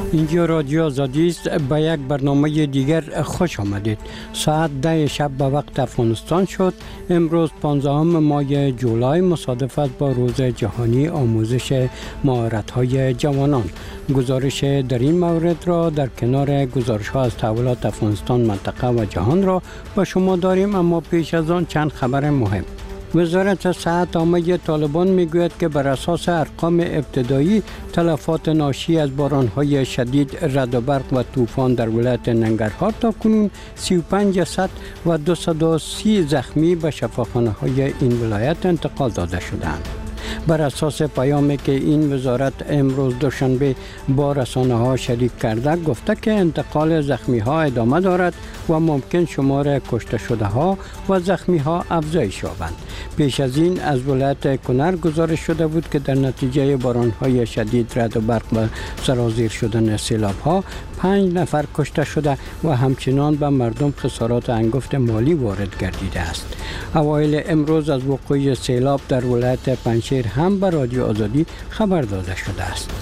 اینجا رادیو آزادی است. به یک برنامه دیگر خوش آمدید. ساعت 10 شب به وقت افغانستان شد. امروز 15 ماه جولای مصادف است با روز جهانی آموزش مهارت‌های جوانان. گزارش در این مورد را در کنار گزارش‌ها از تحولات افغانستان، منطقه و جهان را با شما داریم، اما پیش از آن چند خبر مهم. وزارت صحت عامه طالبان میگوید که بر اساس ارقام ابتدایی تلفات ناشی از بارانهای شدید، رعد و برق و طوفان در ولایت ننگرهار تاکنون 35 جسد و 230 زخمی به شفاخانه‌های این ولایت انتقال داده شدند. بر اساس پیامی که این وزارت امروز دوشنبه با رسانه‌ها شریک کرده، گفته که انتقال زخمی‌ها ادامه دارد و ممکن شمار کشته شده‌ها و زخمی‌ها افزایش یابند. پیش از این از ولایت کنر گزارش شده بود که در نتیجه باران‌های شدید، رعد و برق و سرازیر شدن سیلاب‌ها 5 نفر کشته شده و همچنان به مردم خسارات انگفت مالی وارد گردیده است. اوایل امروز از وقوع سیلاب در ولایت پنجشیر هم به رادیو آزادی خبر داده شده است.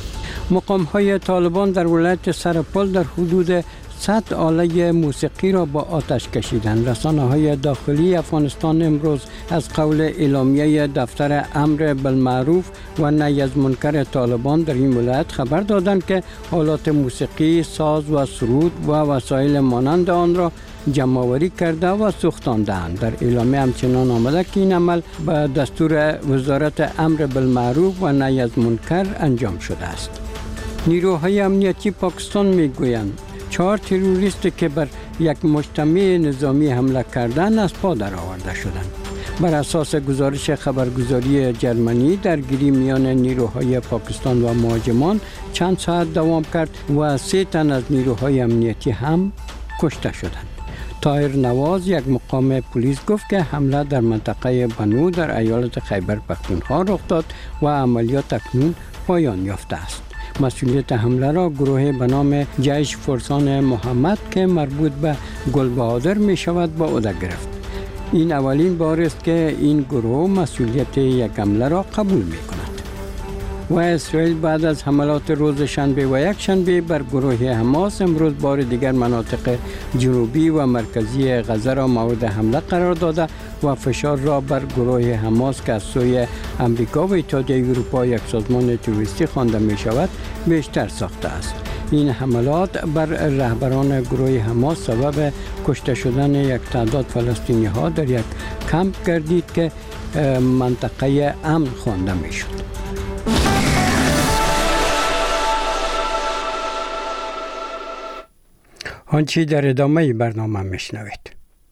مقام‌های طالبان در ولایت سرپل در حدود 100 آله موسیقی را با آتش کشیدند. رسانه‌های داخلی افغانستان امروز از قول اعلامیه دفتر امر بالمعروف و نهی از منکر طالبان در این ولایت خبر دادند که آلات موسیقی، ساز و سرود و وسایل مانند آن را جمع‌آوری کرده و سوختاندند. در اعلامیه همچنان آمده که این عمل به دستور وزارت امر بالمعروف و نهی از منکر انجام شده است. نیروهای امنیتی پاکستان میگویند 4 تروریست که بر یک مجتمع نظامی حمله کردند از پا درآورده شدند. بر اساس گزارش خبرگزاری جرمنی، درگیری میان نیروهای پاکستان و مهاجمان چند ساعت دوام کرد و 3 تن از نیروهای امنیتی هم کشته شدند. طاهر نواز، یک مقام پلیس، گفت که حمله در منطقه بنو در ایالت خیبر پختونخوا رخ داد و عملیات اکنون پایان یافته است. مسئولیت حمله را گروه به نام جیش فرسان محمد که مربوط به گل بهادر می شود با عهده گرفت. این اولین بار است که این گروه مسئولیت یک حمله را قبول می کند. و اسرائیل بعد از حملات روز شنبه و یک شنبه بر گروه حماس امروز بار دیگر مناطق جنوبی و مرکزی غزه را مورد حمله قرار داده و فشار را بر گروه حماس که از سوی امریکا و اتحادیه اروپا یک سازمان تروریستی خوانده می شود بیشتر ساخته است. این حملات بر رهبران گروه حماس سبب کشته شدن یک تعداد فلسطینی ها در یک کمپ گردید که منطقه امن خوانده می شد. آنچه در ادامه برنامه میشنوید.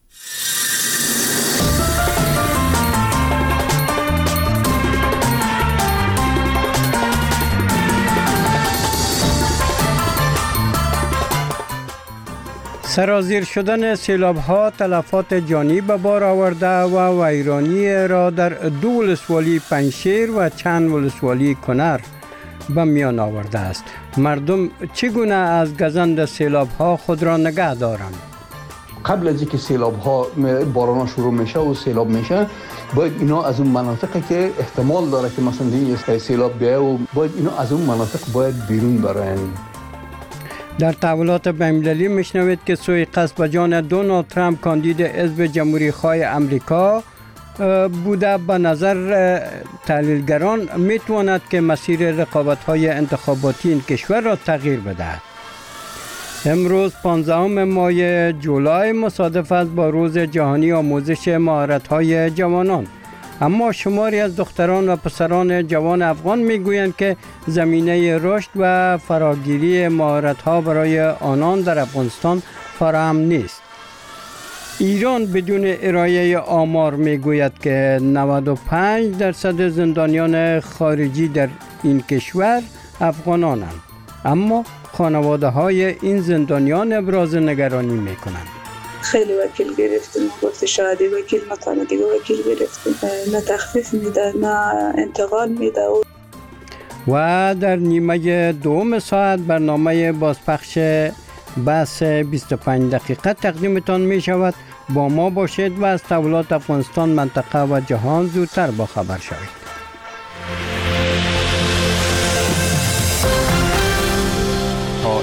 سرازیر شدن سیلاب‌ها تلفات جانی به بار آورده و ویرانی را در 2 ولسوالی پنجشیر و چند ولسوالی کنر به میان آورده است. مردم چگونه از گزند سیلاب‌ها خود را نگه دارند؟ قبل از اینکه سیلاب‌ها باران شروع میشه و سیلاب میشه، باید اینا از اون مناطقی که احتمال داره که مثلا این سیلاب بیایه و باید اینا از اون مناطق باید بیرون برن. در تحولات بین‌المللی میشنوید که سوء قصد به جان دونالد ترامپ کاندید حزب جمهوری‌خواه امریکا بوده. به نظر تحلیلگران میتواند که مسیر رقابت‌های انتخاباتی این کشور را تغییر بدهد. امروز 15 ماه جولای مصادف است با روز جهانی آموزش مهارت‌های جوانان. اما شماری از دختران و پسران جوان افغان میگویند که زمینه رشد و فراگیری مهارت‌ها برای آنان در افغانستان فراهم نیست. ایران بدون ارائه آمار میگوید که 95% زندانیان خارجی در این کشور افغانانند، اما خانواده های این زندانیان ابراز نگرانی میکنند. خیلی وکیل گرفتیم، گفت شاهدی وکیل، مکان دیگه وکیل گرفتیم، نه تخفیف میده نه انتقال میده. و در نیمه دوم ساعت برنامه بازپخش بحث 25 دقیقه تقدیمتان می شود. با ما باشید و از تحولات افغانستان، منطقه و جهان زودتر با خبر شوید.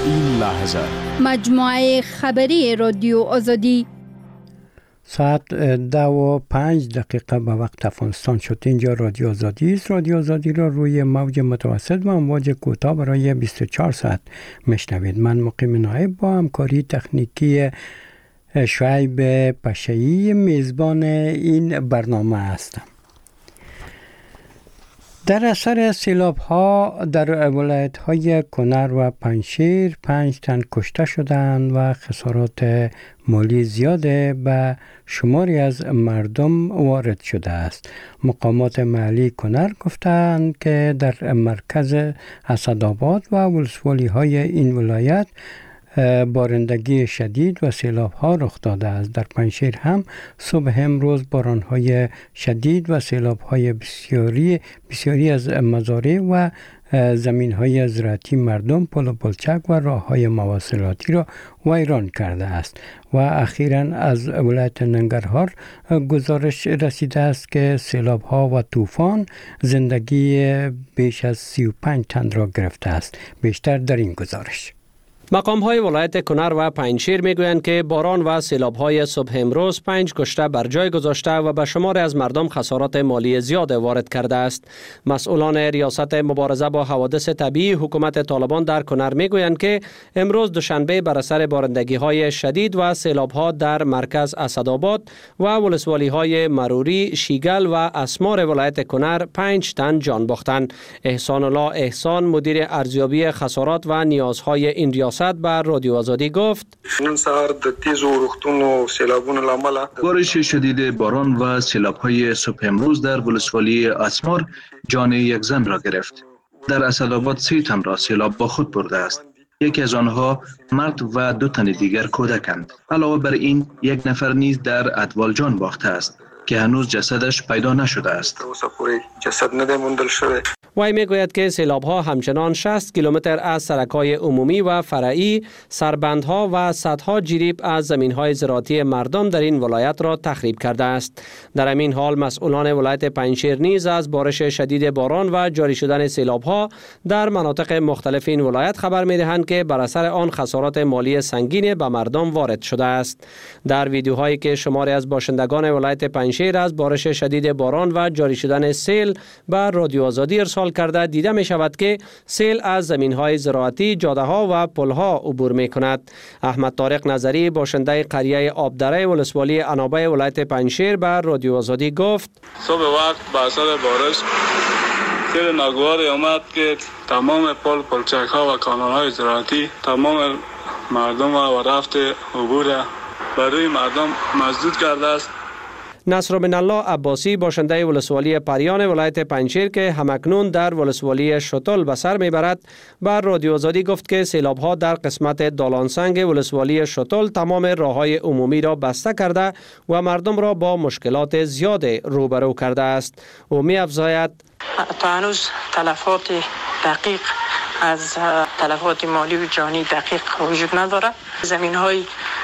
این لحظه مجموعه خبری رادیو آزادی. ساعت 10:05 به وقت افغانستان شد. اینجا رادیو آزادی است. رادیو آزادی را روی موج متوسط و امواج کوتاه برای 24 ساعت میشنوید. من مقیم نایب با همکاری تکنیکی شعیب پشه‌ای میزبان این برنامه هستم. در اثر سیلاب ها در ولایت های کنر و پنجشیر 5 تن کشته شدند و خسارات مالی زیاد به شماری از مردم وارد شده است. مقامات محلی کنر گفتند که در مرکز اسدآباد و ولسوالی های این ولایت بارندگی شدید و سیلاب ها رخ داده است. در پنجشیر هم صبح امروز باران های شدید و سیلاب های بسیاری از مزارع و زمین های زراعتی مردم، پل و پلچک و راه های مواصلاتی را ویران کرده است. و اخیراً از ولایت ننگرهار گزارش رسیده است که سیلاب ها و طوفان زندگی بیش از 35 تن را گرفته است. بیشتر در این گزارش. مقام‌های ولایت کنر و پنجشیر میگویند که باران و سیلاب‌های صبح امروز 5 کشته بر جای گذاشته و به شمار از مردم خسارات مالی زیاد وارد کرده است. مسئولان ریاست مبارزه با حوادث طبیعی حکومت طالبان در کنر میگویند که امروز دوشنبه بر اثر بارندگی‌های شدید و سیلاب‌ها در مرکز اسدآباد و ولسوالی‌های مروری، شیگل و اسمار ولایت کنر 5 تن جان باختند. احسان الله احسان مدیر ارزیابی خسارات و نیازهای این ریاست بر رادیو آزادی گفت: نن سهار د تیزو رختونو و سیلابونو لامل بارش شدید باران و سیلاب‌های صبح امروز در ولسوالی اسمار جان یک زن را گرفت. در اسدآباد 3 تن را سیلاب با خود برده است. یکی از آنها مرد و 2 تن دیگر کودکند. علاوه بر این 1 نفر نیز در ادوال جان باخته است که هنوز جسدش پیدا نشده است. جسد ندیموندل شده. وی میگوید که سیلاب‌ها همچنان 60 کیلومتر از سرک‌های عمومی و فرعی، سربندها و صدها جریب از زمین‌های زراعتی مردم در این ولایت را تخریب کرده است. در همین حال مسئولان ولایت پنجشیر نیز از بارش شدید باران و جاری شدن سیلاب‌ها در مناطق مختلف این ولایت خبر می‌دهند که بر اثر آن خسارات مالی سنگین به مردم وارد شده است. در ویدیوهایی که شماری از باشندگان ولایت پنجشیر از بارش شدید باران و جاری شدن سیل بر رادیو آزادی ارسال کرده دیده می شود که سیل از زمین‌های زراعتی، جاده‌ها و پل‌ها عبور می‌کند. احمد طارق نظری باشنده قریه آبدره ولسوالی عنابه ولایت پنجشیر بر رادیو آزادی گفت: صبح وقت با اثر بارش سیل ناگواری آمد که تمام پلچک‌ها و کانال‌های زراعتی تمام مردم و رفت عبور برای مردم مسدود کرده است. نصر بن الله عباسی باشنده ولسوالی پریان ولایت پنجشیر که همکنون در ولسوالی شتل به سر میبرد بر رادیو آزادی گفت که سیلاب‌ها در قسمت دالانسنگ ولسوالی شتل تمام راه‌های عمومی را بسته کرده و مردم را با مشکلات زیاد روبرو کرده است. او می‌افزاید: تا هنوز تلفات دقیق از تلفات مالی و جانی دقیق وجود نداره. زمین‌های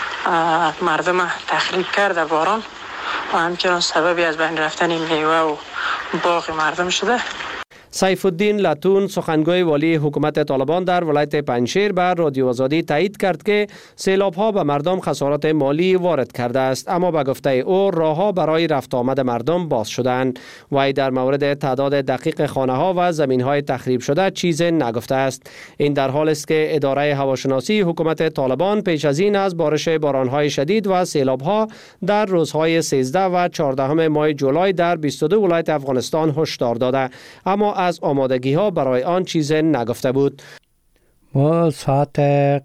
مردم تخریب کرده باران و همچنان سببی از بین رفتن میوه و باغ مردم شده. سیف الدین لتون سخنگوی والی حکومت طالبان در ولایت پنجشیر بر رادیو آزادی تایید کرد که سیلاب‌ها به مردم خسارات مالی وارد کرده است، اما به گفته او راه‌ها برای رفت آمد مردم باز شدند. وی در مورد تعداد دقیق خانه‌ها و زمین‌های تخریب شده چیزی نگفته است. این در حالی است که اداره هواشناسی حکومت طالبان پیش از این از بارش باران‌های شدید و سیلاب‌ها در روزهای 13 و 14 ماه جولای در 22 ولایت افغانستان هشدار داده، اما از آمادگی ها برای آن چیزی نگفته بود. و ساعت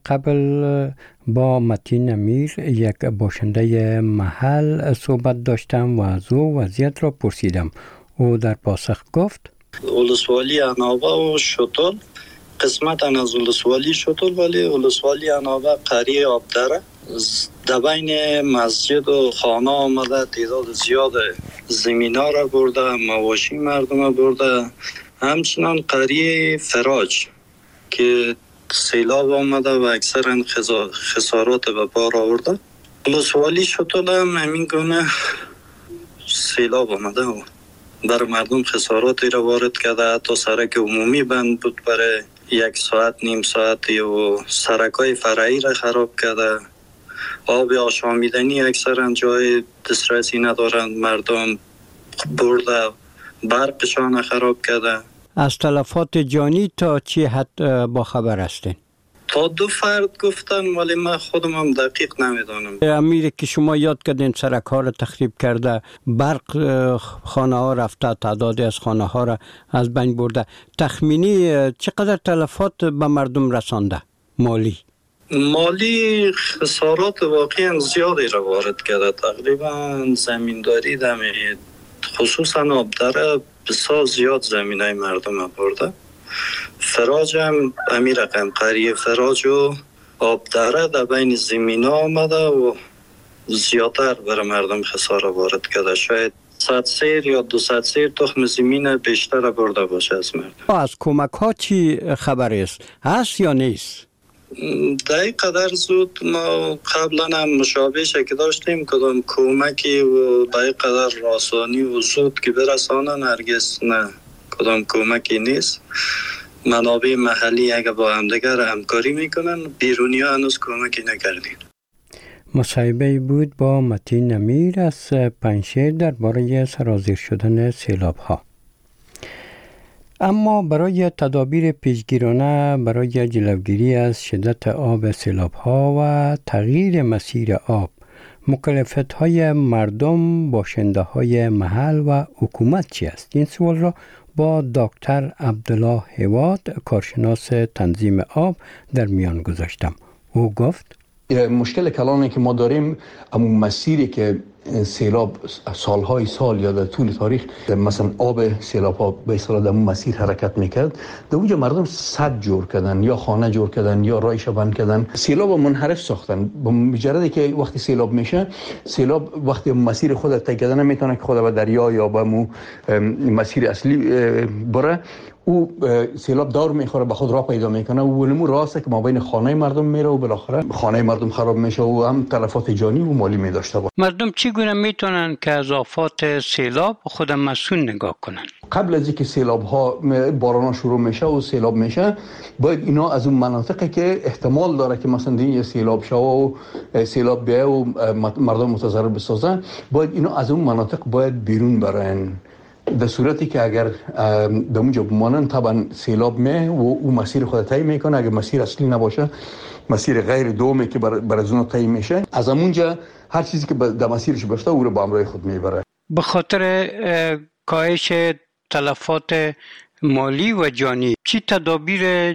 قبل با متین امیر یک باشنده محل صحبت داشتم و از او وضعیت را پرسیدم. او در پاسخ گفت: ولسوالی عنابه و شتل قسمت از ولسوالی شتل ولی ولسوالی عنابه قریه آبدره در بین مسجد و خانه آمده تعداد زیاد زمینا را برده، مواشی مردم را برده. همچنان قریه فراج که سیلاب آمده و اکثرا خسارات به بار آورده. ولسوالی شتل هم همین گونه سیلاب آمده و برای مردم خساراتی را وارد کرده. حتی سرک عمومی بند بود برای 1 ساعت نیم ساعتی و سرکای فرعی را خراب کرده. آب آشامیدنی اکثرا جای دسترسی ندارند مردم، برده برقشان خراب کرده. از تلفات جانی تا چی حد با خبر هستین؟ تا 2 فرد گفتن ولی من خودم هم دقیق نمیدانم. امیری که شما یاد کردین سرک ها را تخریب کرده، برق خانه ها رفته، تعدادی از خانه ها را از بین برده، تخمینی چقدر تلفات به مردم رسانده؟ مالی خسارات واقعا زیادی را وارد کرده. تقریبا زمینداری دمید خصوصا آبدره بسیار زیاد زمینای مردم برده. فراج هم امیر رقم قریه فراج و آبدره در بین زمین ها آمده و زیادتر برای مردم خساره وارد کرده. شاید 100 سیر یا 200 سیر تخم زمین بیشتر برده باشه از مردم. از کمک ها چی خبر است؟ هست یا نیست؟ در قدر زود ما قبلا هم مشابه که داشتیم کدام کمکی و در قدر راسانی و زود که برسانن هرگز نه، کدام کمکی نیست. منابع محلی اگه با همدیگر همکاری میکنن، بیرونی ها هنوز کمکی نکردین. مصاحبه بود با متین امیر از پنجشیر درباره سرازیر شدن سیلاب ها. اما برای تدابیر پیشگیرانه برای جلوگیری از شدت آب سیلاب ها و تغییر مسیر آب، مکلفیت های مردم، باشنده های محل و حکومت چی است؟ این سوال را با دکتر عبدالله هواد، کارشناس تنظیم آب، در میان گذاشتم. او گفت مشکل کلانی که ما داریم اما مسیری که سیلاب سالهای سال یا در طول تاریخ مثلا آب سیلاب ها به اصطلاح در مسیر حرکت میکرد، در اونجا مردم سد جور کردن یا خانه جور کردن یا رایش بند کردن، سیلاب منحرف ساختن. به مجردی که وقتی سیلاب میشه، سیلاب وقتی مسیر خود طی کردن نمیتونه که خود به دریا یا به مسیر اصلی بره، او سیلاب دور میخوره به خود راه پیدا میکنه و ولمو راسته که ما بین خانه مردم میره و بالاخره خانه مردم خراب میشه و هم تلفات جانی و مالی میداشته باشه. مردم چگونه میتونن که از آفات سیلاب خود مسئول نگاه کنن؟ قبل از اینکه سیلاب ها باران شروع میشه و سیلاب میشه، باید اینا از اون مناطقی که احتمال داره که مثلا این سیلاب شه و سیلاب بیه و مردم متضرر بسازن، باید اینا از اون مناطق باید بیرون برن. در صورتی که اگر در اونجا بمانن طبعا سیلاب می و او مسیر خود طی میکنه. اگر مسیر اصلی نباشه، مسیر غیر دومی که بر از اون طی میشه، از اونجا هر چیزی که در مسیرش باشه او رو با همراه خود میبره. به خاطر کاهش تلفات مالی و جانی، چی تدابیر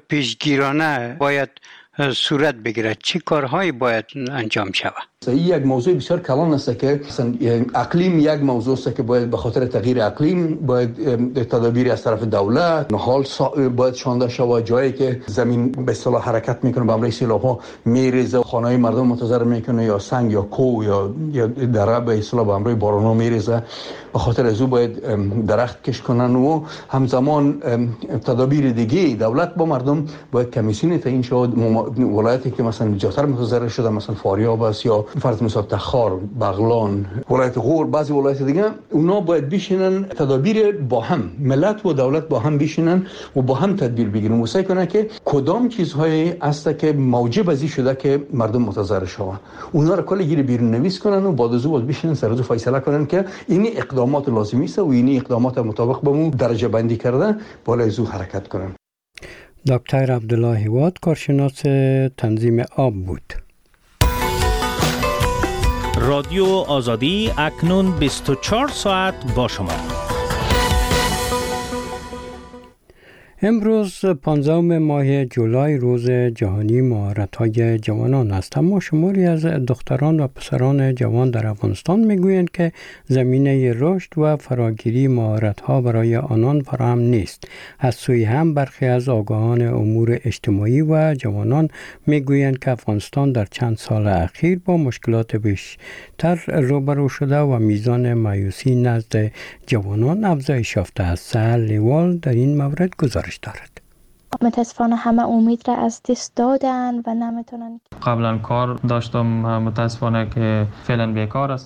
پیشگیرانه باید صورت بگیرد؟ چی کارهایی باید انجام شود؟ این یک موضوع بسیار کلان است که اقلیم یک موضوع است که باید به خاطر تغییر اقلیم باید تدابیری از طرف دولت حال باید شانده شود. جایی که زمین به اصطلاح حرکت میکنه به همراه سیلاب‌ها میریزه، خانه‌های مردم متضرر میکنه، یا سنگ یا کوه یا دره به اصطلاح به همراه باران‌ها میریزه. به خاطر از او باید درخت کش کنن و همزمان تدابیر دیگه دولت با مردم باید کمیسیون تعیین شود. ولایتی که مثلا زیادتر متضرر شده، مثلا فاریاب است یا فرض مثال تخار، بغلان، ولایت غور، بعضی ولایت دیگه، اونا باید بشینن تدابیر با هم، ملت و دولت با هم بشینن و با هم تدبیر بگیرن و سعی کنن که کدام چیزهایی است که موجب ازی شده که مردم متضرر شوند، اونا رو کلی گیر بیرون نویس کنن و بعد از اون بشینن سر از فیصله کنن که این اقدامات لازمی است و این اقدامات مطابق به مو درجه بندی کردن بالا از حرکت کنن. دکتر عبدالله هواد، کارشناس تنظیم آب بود. رادیو آزادی اکنون 24 ساعت با شما. امروز 15 ماه جولای روز جهانی مهارت‌های جوانان است، اما شماری از دختران و پسران جوان در افغانستان میگویند که زمینه رشد و فراگیری مهارت‌ها برای آنان فراهم نیست. از سوی هم برخی از آگاهان امور اجتماعی و جوانان میگویند که افغانستان در چند سال اخیر با مشکلات بیشتر روبرو شده و میزان مایوسی نزد جوانان افزایش یافته است. سهل لیوال در این مورد گزارش دارد. متاسفانه همه امید را از دست دادن و نمیتونن. قبلا کار داشتم، متاسفانه که فعلا بیکار هستم.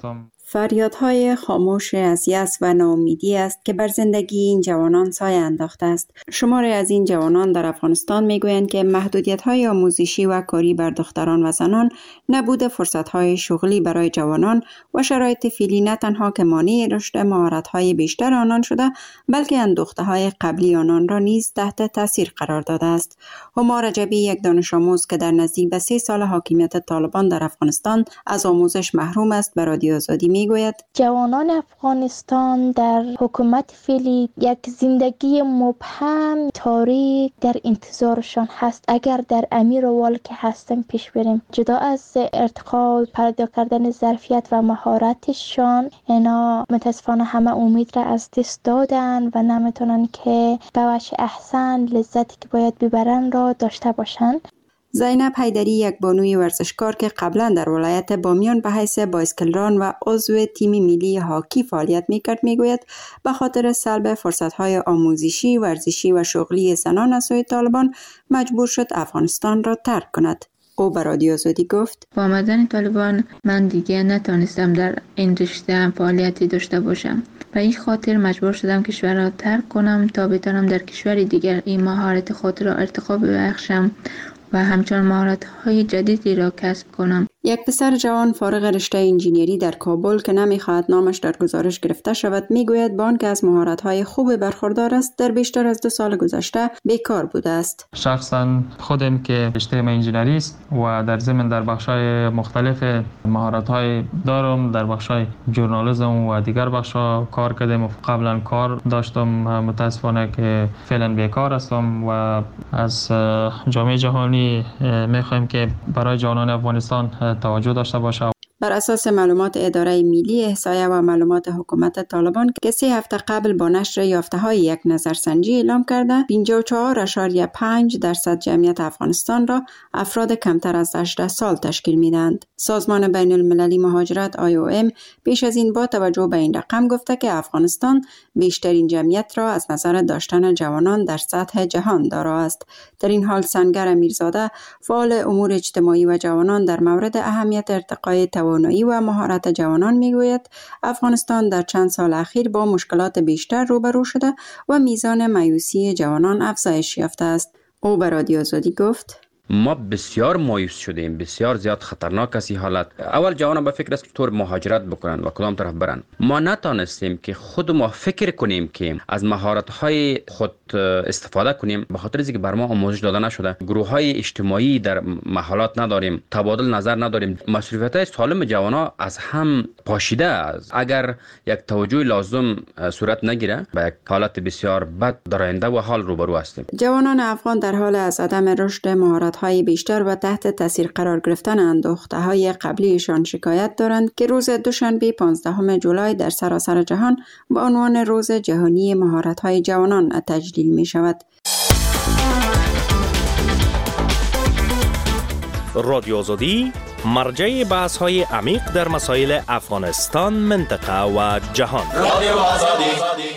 فریادهای خاموش از یأس و ناامیدی است که بر زندگی این جوانان سایه انداخته است. شماری از این جوانان در افغانستان میگویند که محدودیت‌های آموزشی و کاری بر دختران و زنان، نبود فرصت‌های شغلی برای جوانان و شرایط فعلی نه تنها که مانع رشد مهارت‌های بیشتر آنان شده، بلکه اندوخته‌های قبلی آنان را نیز تحت تاثیر قرار داده است. هما رجبی، یک دانش آموز که در نزدیک به 3 سال حاکمیت طالبان در افغانستان از آموزش محروم است، به رادیو آزادی میگوید جوانان افغانستان در حکومت فعلی یک زندگی مبهم تاریک در انتظارشان هست. اگر در امیر وال که هستن پیش بریم، جدا از ارتقا پیدا کردن ظرفیت و مهارتشان، اینا متاسفانه همه امید را از دست دادن و نمیتونن که به وجه احسن لذتی که باید ببرن را داشته باشن. زینب حیدری، یک بانوی ورزشکار که قبلا در ولایت بامیان به حیث بایسکلران و عضو تیم ملی هاکی فعالیت میکرد، میگوید به خاطر سلب فرصت‌های آموزشی، ورزشی و شغلی زنان از سوی طالبان مجبور شد افغانستان را ترک کند. او به رادیو آزادی گفت با آمدن طالبان من دیگه نتونستم در این رشته فعالیتی داشته باشم. به این خاطر مجبور شدم کشور را ترک کنم تا بتانم در کشور دیگر این مهارت خود را ارتقا ببخشم و همچنان مهارت‌های جدیدی را کسب کنم. یک پسر جوان فارغ رشته انجینری در کابل که نمی‌خواهد نامش در گزارش گرفته شود، میگوید با آنکه از مهارت‌های خوب برخوردار است، در بیشتر از 2 سال گذشته بیکار بوده است. شخصا خودم که رشته انجینری است و در ضمن در بخش‌های مختلف مهارت‌های دارم، در بخش‌های ژورنالیسم و دیگر بخش‌ها کار کردم و قبلا کار داشتم. متاسفانه که فعلا بیکار هستم و از جامعه جهانی می‌خوایم که برای جوانان افغانستان توجه داشته باشه. بر اساس معلومات اداره ملی احصایه و معلومات حکومت طالبان که 3 هفته قبل با نشر یافته‌های یک نظرسنجی اعلام کرده، 54.5% جمعیت افغانستان را افراد کمتر از 18 سال تشکیل می‌دهند. سازمان بین المللی مهاجرت IOM پیش از این با توجه به این رقم گفته که افغانستان بیشترین جمعیت را از نظر داشتن جوانان در سطح جهان دارا است. در این حال سنگر امیرزاده، فعال امور اجتماعی و جوانان، در مورد اهمیت ارتقای توانایی و مهارت جوانان میگوید افغانستان در چند سال اخیر با مشکلات بیشتر روبرو شده و میزان مایوسی جوانان افزایش یافته است. او به رادیو آزادی گفت ما بسیار مایوس شدیم، بسیار زیاد خطرناک است این حالت. اول جوانان به فکر است که طور مهاجرت بکنن و کدام طرف برن. ما نتانستیم که خود ما فکر کنیم که از مهارت‌های خود استفاده کنیم، به خاطر اینکه بر ما آموزش داده نشده. گروه‌های اجتماعی در محلات نداریم، تبادل نظر نداریم. مسئولیت‌های سالم جوانان از هم پاشیده است. اگر یک توجه لازم صورت نگیره، به یک حالت بسیار بد در آینده و حال روبرو هستیم. جوانان افغان در حال از عدم رشد مهارت‌های بیشتر و تحت تاثیر قرار گرفتن اندوخته‌های قبلیشان شکایت دارند که روز دوشنبه 15 جولای در سراسر جهان با عنوان روز جهانی مهارت‌های جوانان تجلیل می‌شود. رادیو آزادی مرجع بحث‌های عمیق در مسائل افغانستان، منطقه و جهان. رادیو آزادی.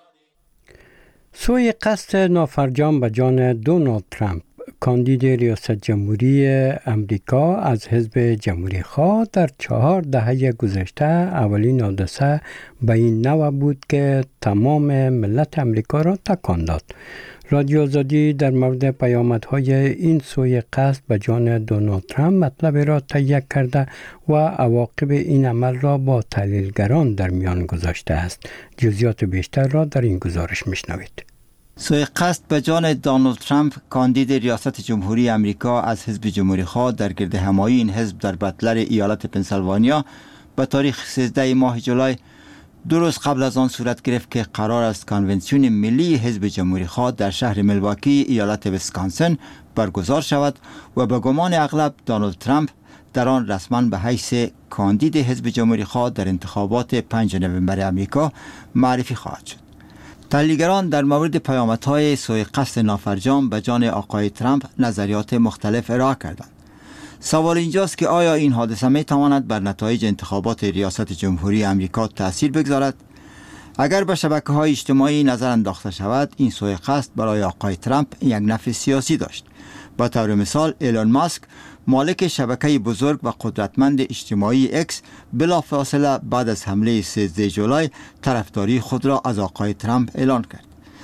سوی قصد نافرجام به جان دونالد ترامپ، کاندید ریاست جمهوری امریکا از حزب جمهوری خواه، در 4 دهه گذشته اولین حادثه به این نوع بود که تمام ملت امریکا را تکان داد. رادیو آزادی در مورد پیامدهای این سوی قصد به جان دونالد ترامپ مطلب را تهیه کرده و عواقب این عمل را با تحلیلگران در میان گذاشته است. جزئیات بیشتر را در این گزارش میشنوید. سوی قصد به جان دونالد ترامپ، کاندید ریاست جمهوری امریکا از حزب جمهوری خواه، در گرد همایی این حزب در بتلر ایالت پنسیلوانیا به تاریخ 13 ماه جولای، 2 روز قبل از آن صورت گرفت که قرار است کنونسیون ملی حزب جمهوری خواه در شهر میلواکی ایالت ویسکانسن برگزار شود و به گمان اغلب دونالد ترامپ در آن رسما به حیث کاندید حزب جمهوری خواه در انتخابات 5 نوامبر امریکا معرفی خواهد شد. تحلیلگران در مورد پیامدهای سوی قصد نافرجام به جان آقای ترامپ نظریات مختلف ارائه کردند. سوال اینجاست که آیا این حادثه می تواند بر نتایج انتخابات ریاست جمهوری امریکا تأثیر بگذارد؟ اگر به شبکه‌های اجتماعی نظر انداخته شود، این سوی قصد برای آقای ترامپ یک نفع سیاسی داشت. به طور مثال ایلون ماسک مالک شبکه بزرگ و قدرتمند اجتماعی اکس بلافاصله بعد از حمله 13 جولای طرفداری خود را از آقای ترامپ اعلان کرد.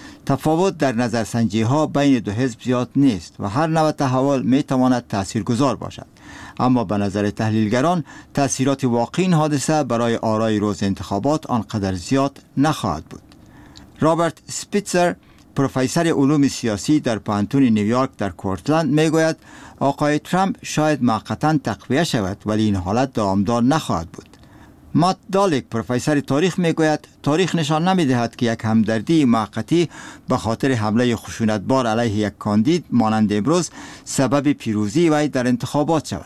تفاوت در نظرسنجی ها بین دو حزب زیاد نیست و هر نوع تحول می تواند تاثیرگذار باشد، اما به نظر تحلیلگران تاثیرات واقعی این حادثه برای آرای روز انتخابات آنقدر زیاد نخواهد بود. رابرت سپیتزر، پروفسور علوم سیاسی در پانتون نیویورک در کورتلند، میگوید آقای ترامپ شاید موقتا تقویه شود ولی این حالت دامدار نخواهد بود. مات دالک، پروفسور تاریخ، میگوید تاریخ نشان نمیدهد که یک همدردی موقتی به خاطر حمله خشونتبار علیه یک کاندید مانند امروز سبب پیروزی وی در انتخابات شود.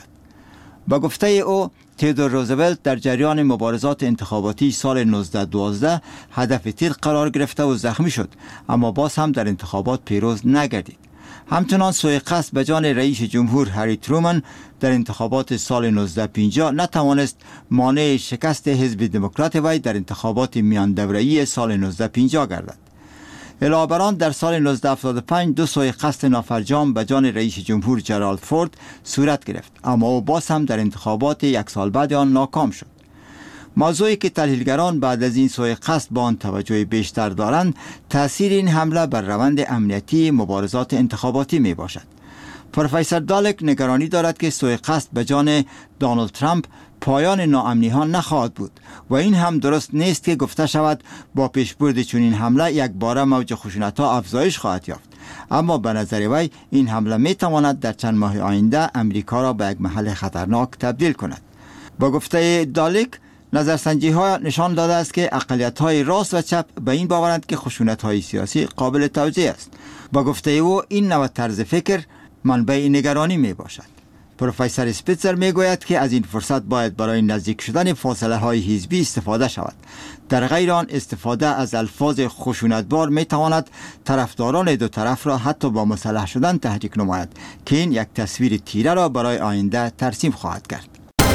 با گفته او، تئودور روزولت در جریان مبارزات انتخاباتی سال 1912 هدف تیر قرار گرفته و زخمی شد، اما باز هم در انتخابات پیروز نگردید. همچنان سوء قصد به جان رئیس جمهور هری ترومن در انتخابات سال 1950 نتوانست مانع شکست حزب دموکرات وی در انتخابات میان دوره‌ای سال 1950 گردد. علاوه بر آن در سال 1975 دو سوء قصد نافرجام به جان رئیس جمهور جرالد فورد صورت گرفت، اما او باز هم در انتخابات یک سال بعد آن ناکام شد. موضوعی که تحلیلگران بعد از این سوء قصد با آن توجه بیشتر دارند، تأثیر این حمله بر روند امنیتی مبارزات انتخاباتی می باشد. پروفسور دالک نگرانی دارد که سوء قصد به جان دونالد ترامپ پایان ناامنی ها نخواهد بود و این هم درست نیست که گفته شود با پیشبرد چنین حمله یک باره موج خشونت ها افزایش خواهد یافت، اما به نظر وی این حمله می تواند در چند ماه آینده امریکا را به یک محل خطرناک تبدیل کند. با گفته دالک، نظرسنجی ها نشان داده است که اقلیت های راست و چپ به این باورند که خشونت های سیاسی قابل توجیه است. با گفته او، این نوع طرز فکر منبع نگرانی می باشد. پروفسور اسپیتزر می گوید که از این فرصت باید برای نزدیک شدن فاصله های حزبی استفاده شود. در غیر آن استفاده از الفاظ خشونتبار می تواند طرفداران دو طرف را حتی با مسلح شدن تحریک نماید که این یک تصویر تیره را برای آینده ترسیم خواهد کرد.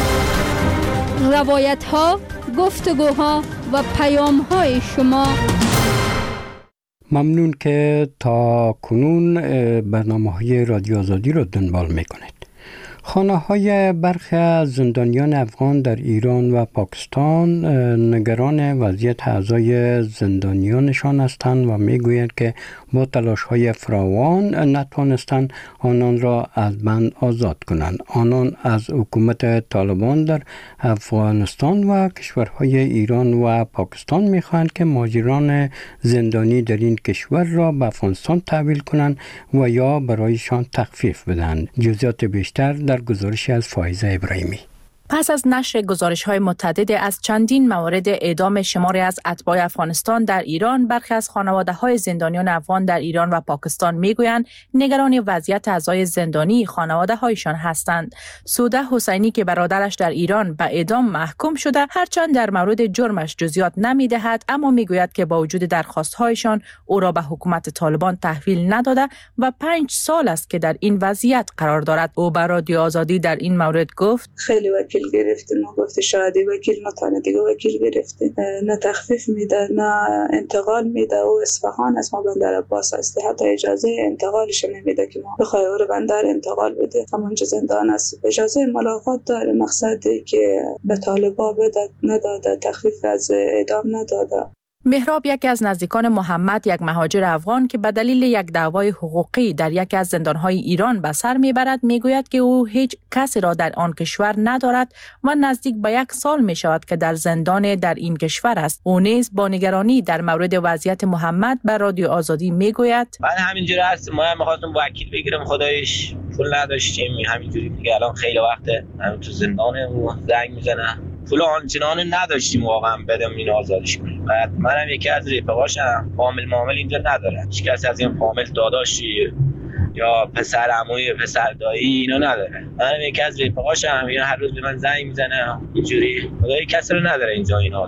روایت ها، گفتگوها و پیام های شما. ممنون که تا کنون برنامه‌های رادیو آزادی را دنبال میکنید. خانه‌های برخی از زندانیان افغان در ایران و پاکستان نگران وضعیت اعضای زندانیانشان هستند و میگویند که با تلاش‌های فراوان نتوانستند آنان را از بند آزاد کنند. آنان از حکومت طالبان در افغانستان و کشورهای ایران و پاکستان می‌خواهند که مهاجران زندانی در این کشور را به افغانستان تحویل کنند و یا برایشان تخفیف بدهند. جزئیات بیشتر در گزارش از فائزه ابراهیمی. پس از نشر گزارش‌های متعدد از چندین مورد اعدام شماری از اتباع افغانستان در ایران، برخی از خانواده‌های زندانیان افغان در ایران و پاکستان می‌گویند نگران وضعیت اعضای زندانی خانواده‌هایشان هستند. سوده حسینی که برادرش در ایران به اعدام محکوم شده، هرچند در مورد جرمش جزئیات نمی‌دهد، اما می‌گوید که با وجود درخواست‌هایشان او را به حکومت طالبان تحویل نداده و 5 سال است که در این وضعیت قرار دارد. او به رادیو آزادی در این مورد گفت: خیلی وکیل گرفتیم و گفته شادی وکیل نتانه دیگه وکیل گرفتیم، نه تخفیف میده نه انتقال میده. او اصفهان از ما بندر عباس هستی، حتی اجازه انتقالش نمیده که ما بخوای او رو بندر انتقال بده. همونجا زندان است، اجازه ملاقات داره، مقصدی که به طالبا بده نداده، تخفیف از اعدام نداده. مهراب، یکی از نزدیکان محمد، یک مهاجر افغان که به دلیل یک دعوای حقوقی در یکی از زندانهای ایران به سر میبرد، میگوید که او هیچ کسی را در آن کشور ندارد و نزدیک به 1 سال میشود که در زندان در این کشور است. او نیز با نگرانی در مورد وضعیت محمد به رادیو آزادی میگوید: من همینجوری هست، ما هم می‌خواستم وکیل بگیرم، خدایش پول نداشتیم، همینجوری دیگه الان خیلی وقته همین تو زندانه و زنگ میزنه، پول آنچنان نداشتیم واقعا بدم این آزادش کنیم. بعد منم یکی از رفقاشم، فامیل معامل اینجا نداره، هیچ کسی از این فامیل داداشی یا پسر عموی پسر دایی اینا نداره. منم یکی از رفقاشم، اینا هر روز به من زنگ میزنه اینجوری، خدای کسی رو نداره اینجا این آزاد.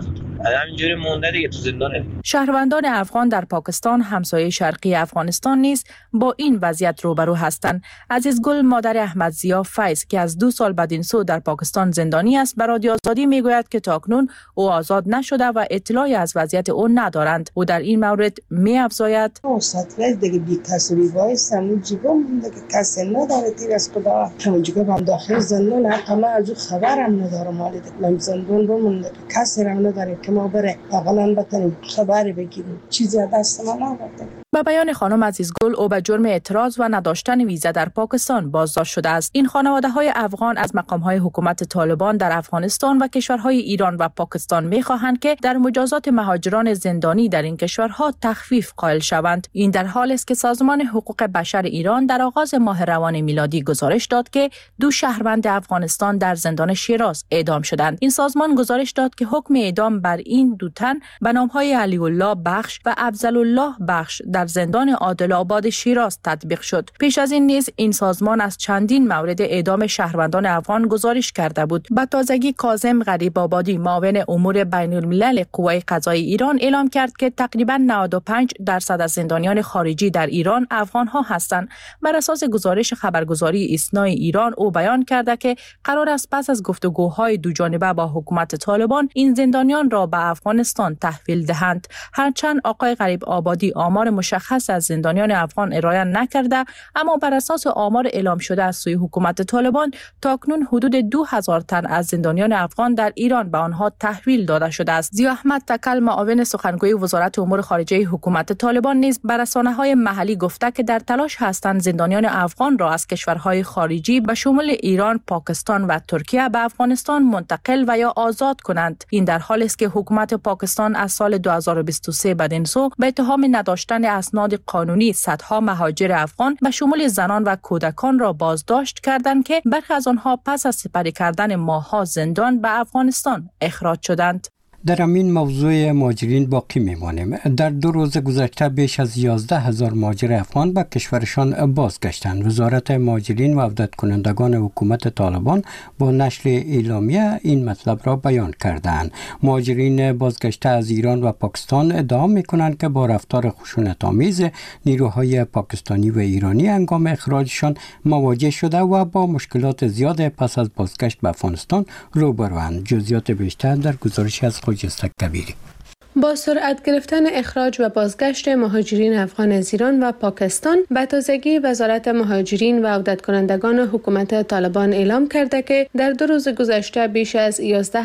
همینجوری مونده دیگه تو زندان. شهروندان افغان در پاکستان همسایه شرقی افغانستان نیز با این وضعیت روبرو هستند. عزیزگل مادر احمدضیا فیض که از 2 سال بدین سو در پاکستان زندانی است به رادیو آزادی میگوید که تاکنون او آزاد نشده و اطلاعی از وضعیت او ندارند. او در این مورد می‌افزاید: ساتوی دیگه بی کسری وایسم جیبم مونده که کسی نداره تیر از خدا همون جیبم هم داخل زندان اما از او خبرم ندارم مالی من زندان بمونده کسی هم نداره که ما بره اقلا بتونیم خبری بگیریم چیزی دست ما نبوده. با بیان خانم عزیزگل او به جرم اعتراض و نداشتن ویزا در پاکستان بازداشت شده است. این خانواده‌های افغان از مقام‌های حکومت طالبان در افغانستان و کشورهای ایران و پاکستان می‌خواهند که در مجازات مهاجران زندانی در این کشورها تخفیف قائل شوند. این در حالی است که سازمان حقوق بشر ایران در آغاز ماه روان میلادی گزارش داد که 2 شهروند افغانستان در زندان شیراز اعدام شدند. این سازمان گزارش داد که حکم اعدام بر این 2 تن به نام‌های علی الله بخش و افضل الله بخش در زندان عادل آباد شیراز تطبیق شد. پیش از این نیز این سازمان از چندین مورد اعدام شهروندان افغان گزارش کرده بود. به تازگی کاظم غریب آبادی معاون امور بین الملل قوه قضاییه ایران اعلام کرد که تقریباً 95% از زندانیان خارجی در ایران افغان‌ها هستند. بر اساس گزارش خبرگزاری ایسنا ایران او بیان کرده که قرار است پس از گفتگوهای دوجانبه با حکومت طالبان این زندانیان را به افغانستان تحویل دهند. هرچند آقای غریب آبادی آمار مشخص از زندانیان افغان ارائه نکرده، اما بر اساس آمار اعلام شده از سوی حکومت طالبان تاکنون حدود 2000 تن از زندانیان افغان در ایران به آنها تحویل داده شده است. ضیا احمد تکل معاون سخنگوی وزارت امور خارجه حکومت طالبان نیز بر رسانه‌های محلی گفته که در تلاش هستند زندانیان افغان را از کشورهای خارجی به شمول ایران، پاکستان و ترکیه به افغانستان منتقل و یا آزاد کنند. این در حالی است که حکومت پاکستان از سال 2023 بدین سو به اتهام نداشتن اسناد قانونی صدها مهاجر افغان به شمول زنان و کودکان را بازداشت کردند که برخی از آنها پس از سپری کردن ماه‌ها زندان به افغانستان اخراج شدند. در همین موضوع مهاجرین باقی میمانیم. در 2 روز گذشته بیش از 11,000 مهاجر افغان به کشورشان بازگشتند. وزارت مهاجرین و عودت کنندگان حکومت طالبان با نشر اعلامیه این مطلب را بیان کردند. مهاجرین بازگشته از ایران و پاکستان ادعا میکنند که با رفتار خشونت‌آمیز نیروهای پاکستانی و ایرانی هنگام اخراجشان مواجه شده و با مشکلات زیاد پس از بازگشت به افغانستان روبروند. جزئیات بیشتر در گزارش از کبیری. با سرعت گرفتن اخراج و بازگشت مهاجرین افغان از ایران و پاکستان، به تازگی وزارت مهاجرین و عودت کنندگان حکومت طالبان اعلام کرده که در 2 روز گذشته بیش از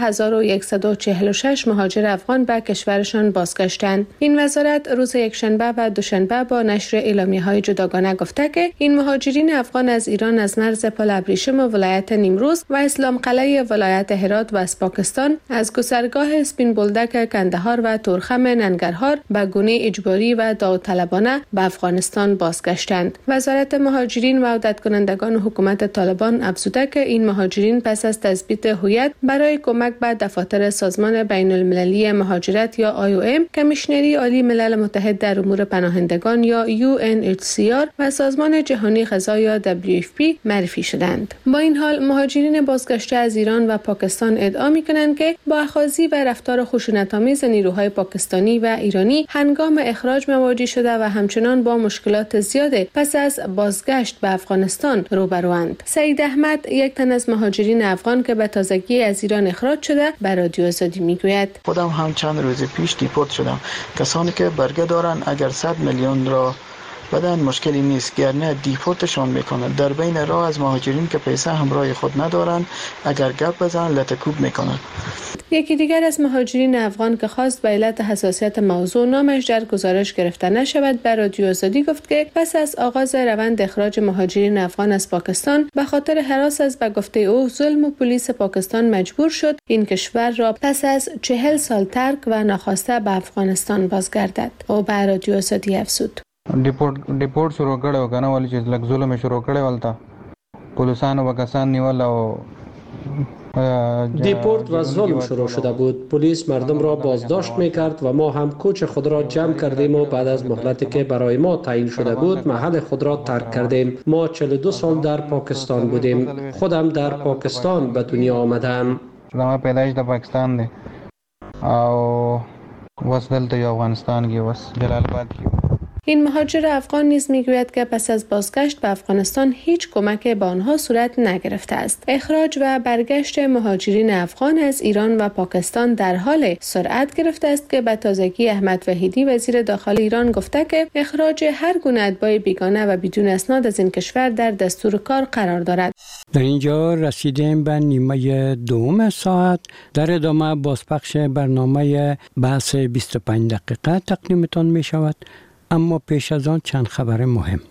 11146 مهاجر افغان به کشورشان بازگشتند. این وزارت روز یکشنبه و دوشنبه با نشر اعلامیه‌های جداگانه گفته که این مهاجرین افغان از ایران از مرز پل ابریشم ولایت نیمروز و اسلام قلعه ولایت هرات و از پاکستان از گذرگاه سپین بولدک کندهار و تورخم ننگرهار به گونه اجباری و داوطلبانه به افغانستان بازگشتند. وزارت مهاجرین و عودت کنندگان حکومت طالبان افزوده که این مهاجرین پس از تثبیت هویت برای کمک به دفاتر سازمان بین المللی مهاجرت یا IOM، کمیشنری عالی ملل متحد در امور پناهندگان یا UNHCR و سازمان جهانی غذا یا WFP معرفی شدند. با این حال مهاجرین بازگشته از ایران و پاکستان ادعا می‌کنند که با اخاذی و رفتار خشونت‌آمیز نیروهای پاکستانی و ایرانی هنگام اخراج مواجه شده و همچنان با مشکلات زیاد پس از بازگشت به افغانستان روبروند. سعید احمد، یک تن از مهاجرین افغان که به تازگی از ایران اخراج شده، به رادیو آزادی میگوید: خودم هم چند روز پیش دیپورت شدم. کسانی که برگه دارن اگر 100 میلیون را بدن مشکلی نیست، گرنه دیپورتشان میکنند. در بین راه از مهاجرین که پیسه همراه خود ندارند اگر گپ بزنن لطکوب میکنند. یکی دیگر از مهاجرین افغان که خواست به علت حساسیت موضوع نامش در گزارش گرفته نشود به رادیو آزادی گفت که پس از آغاز روند اخراج مهاجرین افغان از پاکستان به خاطر هراس از به گفته او ظلم و پلیس پاکستان مجبور شد این کشور را پس از 40 سال ترک و ناخواسته به افغانستان بازگردد. او به رادیو آزادی افزود: ډیپورټ شروع کړو کنه ولی چې لږ ظلم شروع کړي ولته پولیسانو وکسان نیول او دیپورت و ظلم شروع شده بود. پلیس مردم را بازداشت میکرد و ما هم کوچ خود را جمع کردیم و بعد از مهلتی که برای ما تعیین شده بود محل خود را ترک کردیم. ما 42 سال در پاکستان بودیم. خودم در پاکستان به دنیا آمدم. زما پیدایش د پاکستان دی او وس دلته یو افغانستان کې وس جلال آباد کې. این مهاجر افغان نیز میگوید که پس از بازگشت به افغانستان هیچ کمک به آنها صورت نگرفته است. اخراج و برگشت مهاجرین افغان از ایران و پاکستان در حال سرعت گرفته است که به تازگی احمد وحیدی وزیر داخل ایران گفته که اخراج هر گونه اتباع بیگانه و بدون اسناد از این کشور در دستور کار قرار دارد. در اینجا رسیدیم به نیمه دوم ساعت. در ادامه بازپخش برنامه بحث 25 دقیقه تقدیمتان می شود. اما پیش از آن چند خبر مهم.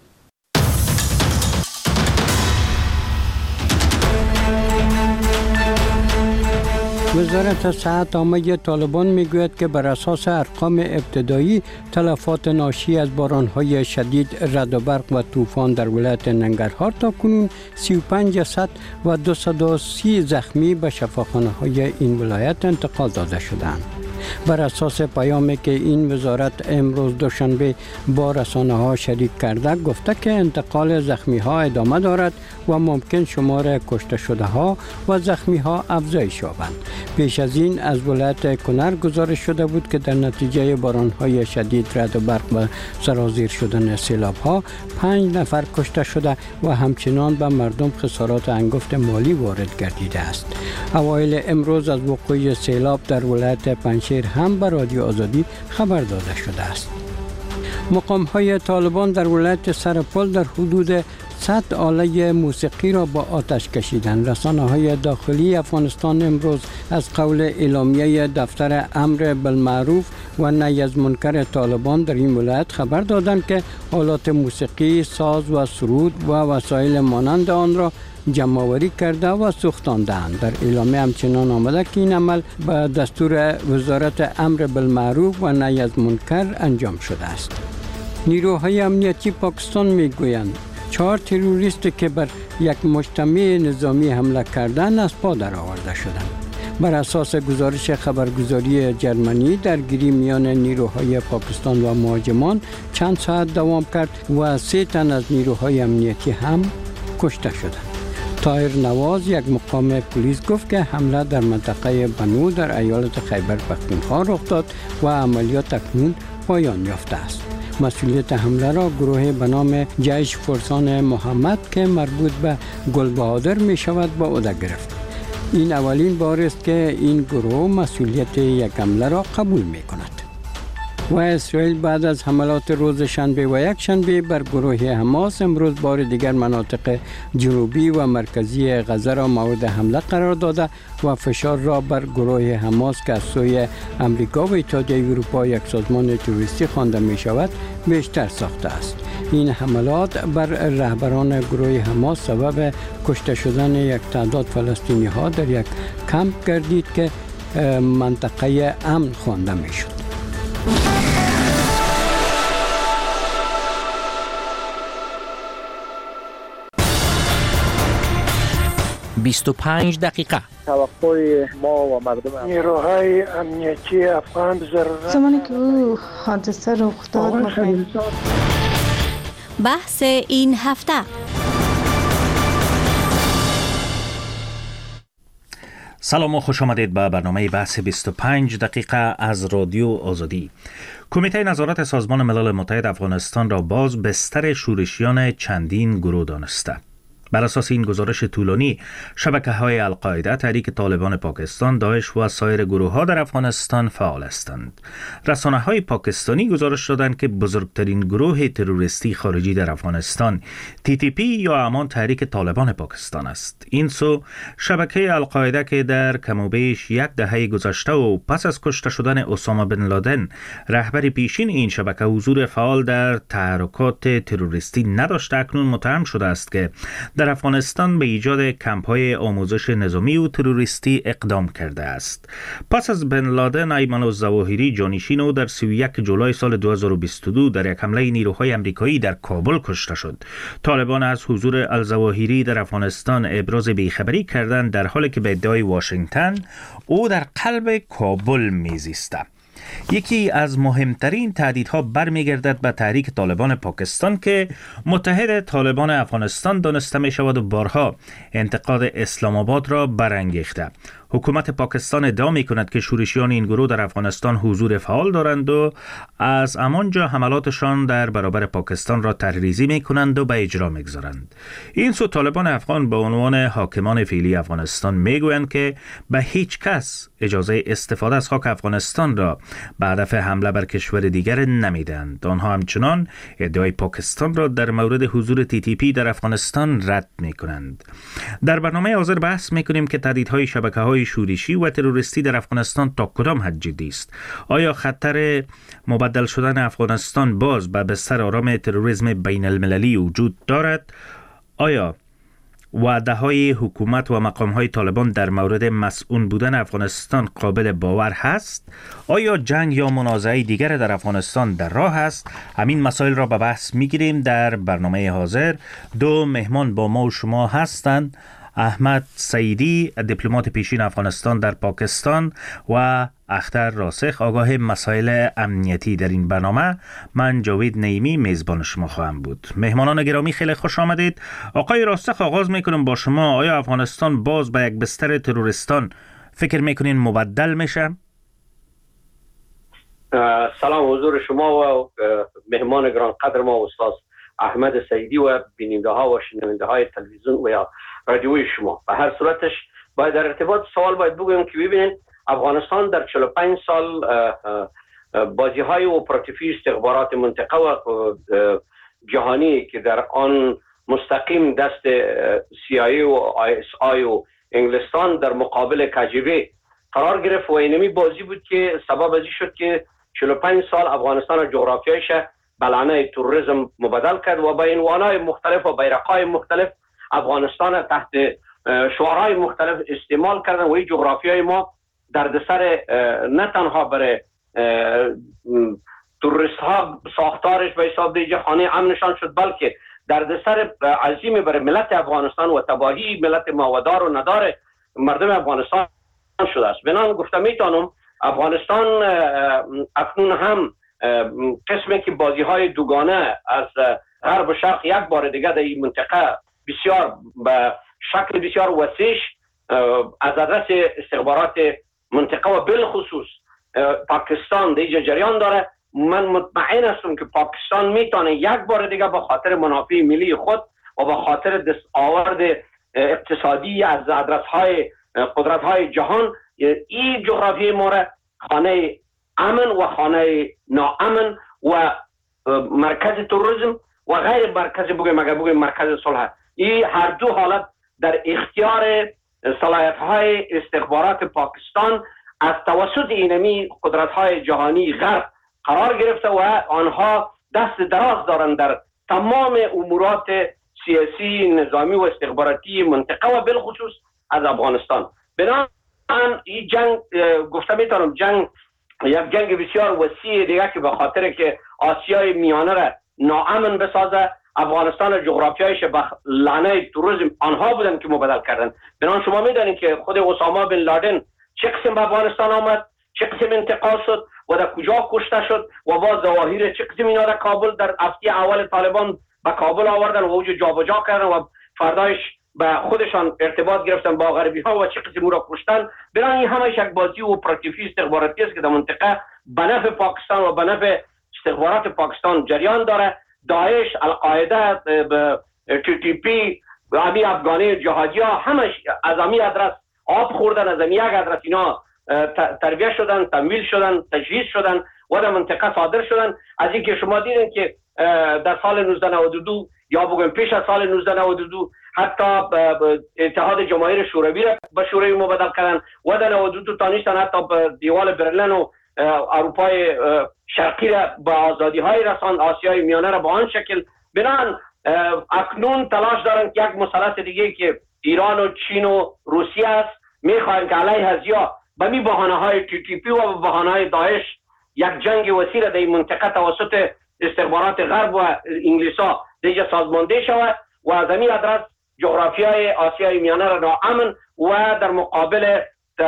وزارت صحت عامه طالبان میگوید که بر اساس ارقام ابتدایی تلفات ناشی از بارانهای شدید، رعد و برق و طوفان در ولایت ننگرهار تا کنون 35 جسد و 230 زخمی به شفاخانه‌های این ولایت انتقال داده شدند. بر اساس پیامی که این وزارت امروز دوشنبه با رسانه‌ها شریک کرده، گفته که انتقال زخمی‌ها ادامه دارد و ممکن شمار کشته شده‌ها و زخمی‌ها افزایش یابد. پیش از این از ولایت کنر گزارش شده بود که در نتیجه باران‌های شدید، رعد و برق و سرازیر شدن سیلاب‌ها 5 نفر کشته شده و همچنان به مردم خسارات انگفت مالی وارد گردیده است. اوایل امروز از وقوع سیلاب در ولایت پنجشیر هم به رادیو آزادی خبر داده شده است. مقام‌های طالبان در ولایت سرپل در حدود 100 آله موسیقی را با آتش کشیدند. رسانه‌های داخلی افغانستان امروز از قول اعلامیه دفتر امر بالمعروف و نهی از منکر طالبان در این ولایت خبر دادند که آلات موسیقی، ساز و سرود و وسایل مانند آن را جمع‌آوری کرده و سوختاندند. در اعلامیه همچنان آمده که این عمل به دستور وزارت امر بالمعروف و نهی از منکر انجام شده است. نیروهای امنیتی پاکستان میگویند 4 تروریست که بر یک مجتمع نظامی حمله کردند از پا درآورده شدند. بر اساس گزارش خبرگزاری جرمنی، درگیری میان نیروهای پاکستان و مهاجمان چند ساعت دوام کرد و 3 تن از نیروهای امنیتی هم کشته شدند. طاهر نواز، یک مقام پلیس، گفت که حمله در منطقه بنو در ایالت خیبر پختونخوا رخ داد و عملیات اکنون پایان یافته است. مسئولیت حمله را گروه به نام جیش فرسان محمد که مربوط به گل بهادر می شود به عهده گرفت. این اولین بار است که این گروه مسئولیت یک حمله را قبول می کند. و اسرائیل بعد از حملات روز شنبه و یک شنبه بر گروه حماس امروز بار دیگر مناطق جنوبی و مرکزی غزه را مورد حمله قرار داده و فشار را بر گروه حماس که از سوی امریکا و اتحادیه اروپا یک سازمان تروریستی خوانده می شود بیشتر ساخته است. این حملات بر رهبران گروه حماس سبب کشته شدن یک تعداد فلسطینی ها در یک کمپ گردید که منطقه امن خوانده می شد. 25 دقیقه. توقع ما و مردم نیروهای امنیتی افغان ضرورت زمانی که او حادثه رخ داد بحث این هفته. سلام و خوش آمدید به برنامه بحث 25 دقیقه از رادیو آزادی. کمیته نظارت سازمان ملل متحد افغانستان را باز بستر شورشیان چندین گروه دانسته. بر اساس این گزارش طولانی، شبکه‌های القاعده، تحریک طالبان پاکستان، داعش و سایر گروه‌ها در افغانستان فعال هستند. رسانه‌های پاکستانی گزارش دادند که بزرگترین گروه تروریستی خارجی در افغانستان TTP یا همان تحریک طالبان پاکستان است. این سو شبکه القاعده که در کم و بیش یک دهه گذشته و پس از کشته شدن اسامه بن لادن رهبر پیشین این شبکه حضور فعال در تحرکات تروریستی نداشته، اکنون متهم شده است که در افغانستان به ایجاد کمپ‌های آموزش نظامی و تروریستی اقدام کرده است. پس از بن لادن، ایمن الظواهری جانشین او در 31 جولای سال 2022 در یک حمله نیروهای آمریکایی در کابل کشته شد. طالبان از حضور الظواهری در افغانستان ابراز بیخبری کردند، در حالی که به ادعای واشنگتن او در قلب کابل میزیسته. یکی از مهمترین تهدیدها برمیگردد به تحریک طالبان پاکستان که متحد طالبان افغانستان دانسته می شود و بارها انتقاد اسلام آباد را برانگیخته. حکومت پاکستان ادعا می کند که شورشیان این گروه در افغانستان حضور فعال دارند و از همانجا حملاتشان در برابر پاکستان را طرحریزی می کنند و به اجرا می گذارند. این سو طالبان افغان به عنوان حاکمان فعلی افغانستان می گویند که به هیچ کس اجازه استفاده از خاک افغانستان را به هدف حمله بر کشور دیگر نمیدهند. آنها همچنان ادعای پاکستان را در مورد حضور TTP در افغانستان رد می کنند. در برنامه حاضر بحث می کنیم که تهدیدهای شبکه‌های شورشی و تروریستی در افغانستان تا کدام حد جدی است. آیا خطر مبدل شدن افغانستان باز به بستر آرام تروریسم بین المللی وجود دارد؟ آیا وعده‌های حکومت و مقام‌های طالبان در مورد مسئول بودن افغانستان قابل باور هست؟ آیا جنگ یا منازعه دیگر در افغانستان در راه است؟ همین مسائل را به بحث می‌گیریم در برنامه حاضر. دو مهمان با ما و شما هستند: احمد سعیدی، دیپلمات پیشین افغانستان در پاکستان، و اختر راسخ، آگاه مسائل امنیتی. در این برنامه من جاوید نعیمی میزبان شما خواهم بود. مهمانان گرامی خیلی خوش آمدید. آقای راسخ، آغاز میکنم با شما. آیا افغانستان باز به یک بستر تروریستان فکر میکنین مبدل میشه؟ سلام حضور شما و مهمان گران قدر ما استاد احمد سعیدی و بیننده ها و شنونده های تلویزیون و یا رادیوی شما. به هر صورتش باید در ارتباط سوال باید بگویم که ببینید افغانستان در 45 سال بازی های اپراتیفی استخبارات منطقه و جهانی که در آن مستقیم دست CIA و ISI و انگلستان در مقابل KGB قرار گرفت و اینمی بازی بود که سبب ازی شد که 45 سال افغانستان جغرافیایش بلانه تروریسم مبدل کرد و با عنوانهای مختلف و بیرقهای مختلف افغانستان تحت شعارهای مختلف استعمال کردن و این جغرافیای ما دردسر نه تنها برای تروریست ها ساختارش به حساب جهانی امنشان شد، بلکه دردسر عظیم برای ملت افغانستان و تباهی ملت ماودار و ندار مردم افغانستان شده است. بنان گفته میتونم افغانستان اکنون هم قسمی که بازی های دوگانه از غرب و شرق یک بار دیگه در این منطقه بسیار به شکل بسیار وسیع از آدرس استخبارات منطقه و بالخصوص پاکستان در اینجا جریان داره. من مطمئن هستم که پاکستان میتونه یک بار دیگه به خاطر منافع ملی خود و به خاطر دستاورد اقتصادی از آدرس های قدرت های جهان این جغرافی ما را خانه امن و خانه ناامن و مرکز تروریسم و غیر مرکز بگویم مرکز صلح، این هر دو حالت در اختیار صلاحیت های استخبارات پاکستان از توسط اینمی قدرت های جهانی غرب قرار گرفته و آنها دست دراز دارند در تمام امورات سیاسی، نظامی و استخباراتی منطقه و بالخصوص از افغانستان. بنابراین این جنگ گفته میتونم یک جنگ بسیار وسیع دیگه که به خاطر که آسیای میانه را ناامن بسازه، افغانستان جغرافیایش به لعنه تروریسم آنها بودن که مبدل کردن. بنابراین شما میدانید که خود اسامه بن لادن چه قسم به افغانستان آمد، چه قسم انتقال شد و در کجا کشته شد و باز ظواهر چه قسم اینا در کابل در هفته اول طالبان به کابل آوردن و اوج جابجا کردن و فردایش به خودشان ارتباط گرفتن با غربی ها و چه قسم او را کشتن. بنابراین این همش یک بازی اپراتیفی استخباراتی است که در منطقه به نفع پاکستان و به نفع استخبارات پاکستان جریان داره. داعش، القاعده، TTP، امی افغانی جهادی ها همش از امی ادرس آب خوردن، از امی یک ادرس اینا تربیه شدن، تمویل شدن، تجهیز شدن و در منطقه صادر شدن. از اینکه شما دیدین که در سال 1992 یا بگویم پیش از سال 1992 حتی اتحاد جماهیر شوروی را به شوروی مبدل کردن و در 92 تانیستن حتی به دیوال برلین و اروپای شرقی را به آزادی های رساند، آسیای میانه را به آن شکل. بنان اکنون تلاش دارند که یک مثلث دیگه که ایران و چین و روسیه است میخواهند که علیه از یا به می بهانه های TTP و بهانه های داعش یک جنگ وسیع در این منطقه توسط استخبارات غرب و انگلیس ها دیگه سازمانده شود و از این ادرس جغرافیای آسیای میانه را ناامن و در مقابل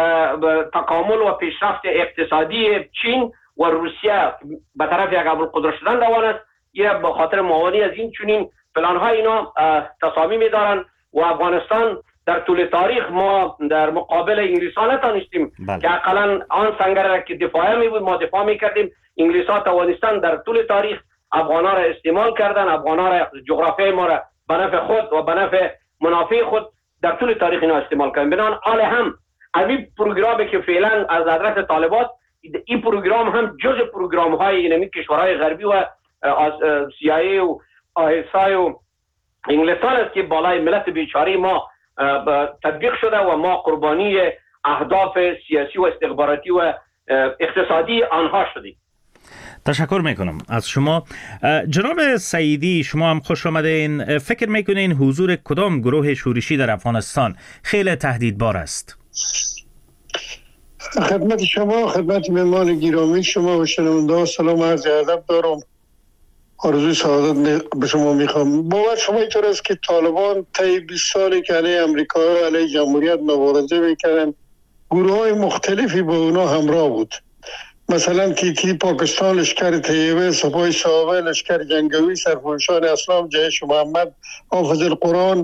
تکامل و پیشرفت اقتصادی چین و روسیه به طرف یک ابوالقدرت شدن روان است. یه به خاطر معاونی از این چنین پلان های اینا تصامیم دارن و افغانستان در طول تاریخ ما در مقابل انگلیس‌ها نتونستیم که اقلا آن سنگر را که دفاعی می بود ما دفاع میکردیم. انگلیس‌ها توانستن در طول تاریخ افغان‌ها را استعمال کردن، افغان‌ها را جغرافیای ما را به نفع خود و به نفع منافع خود در طول تاریخ اینا استعمال کردن. بنابراین حال هم این پروگرامی که فعلا از حضرت طالبات، این پروگرام هم جز پروگرام‌های اینمی کشورهای غربی و CIA و ISI و انگلستان است که بالای ملت بیچاره ما تطبیق شده و ما قربانی اهداف سیاسی و استخباراتی و اقتصادی آنها شدیم. تشکر میکنم از شما. جناب سعیدی، شما هم خوش آمدین. فکر میکنین حضور کدام گروه شورشی در افغانستان خیلی تهدیدبار است؟ خدمت شما، خدمت مهمان گرامی شما و شنونده سلام عرض ادب دارم. آرزوی سعادت به شما میخوام. باور شما اینطور است که طالبان طی 20 سالی که علیه امریکا و علیه جمهوریت مبارزه میکردن، گروه های مختلفی با اونا همراه بود. مثلا TT پاکستان، لشکر طیبه، سپاه صحابه، لشکر جنگاوی، سرفروشان اسلام، جیش محمد، حافظ القرآن،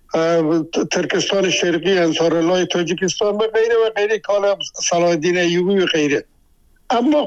ترکستان شرقی، انصار الله تاجیکستان و غیره و غیره، کال صلاح الدین ایوبی و غیره. اما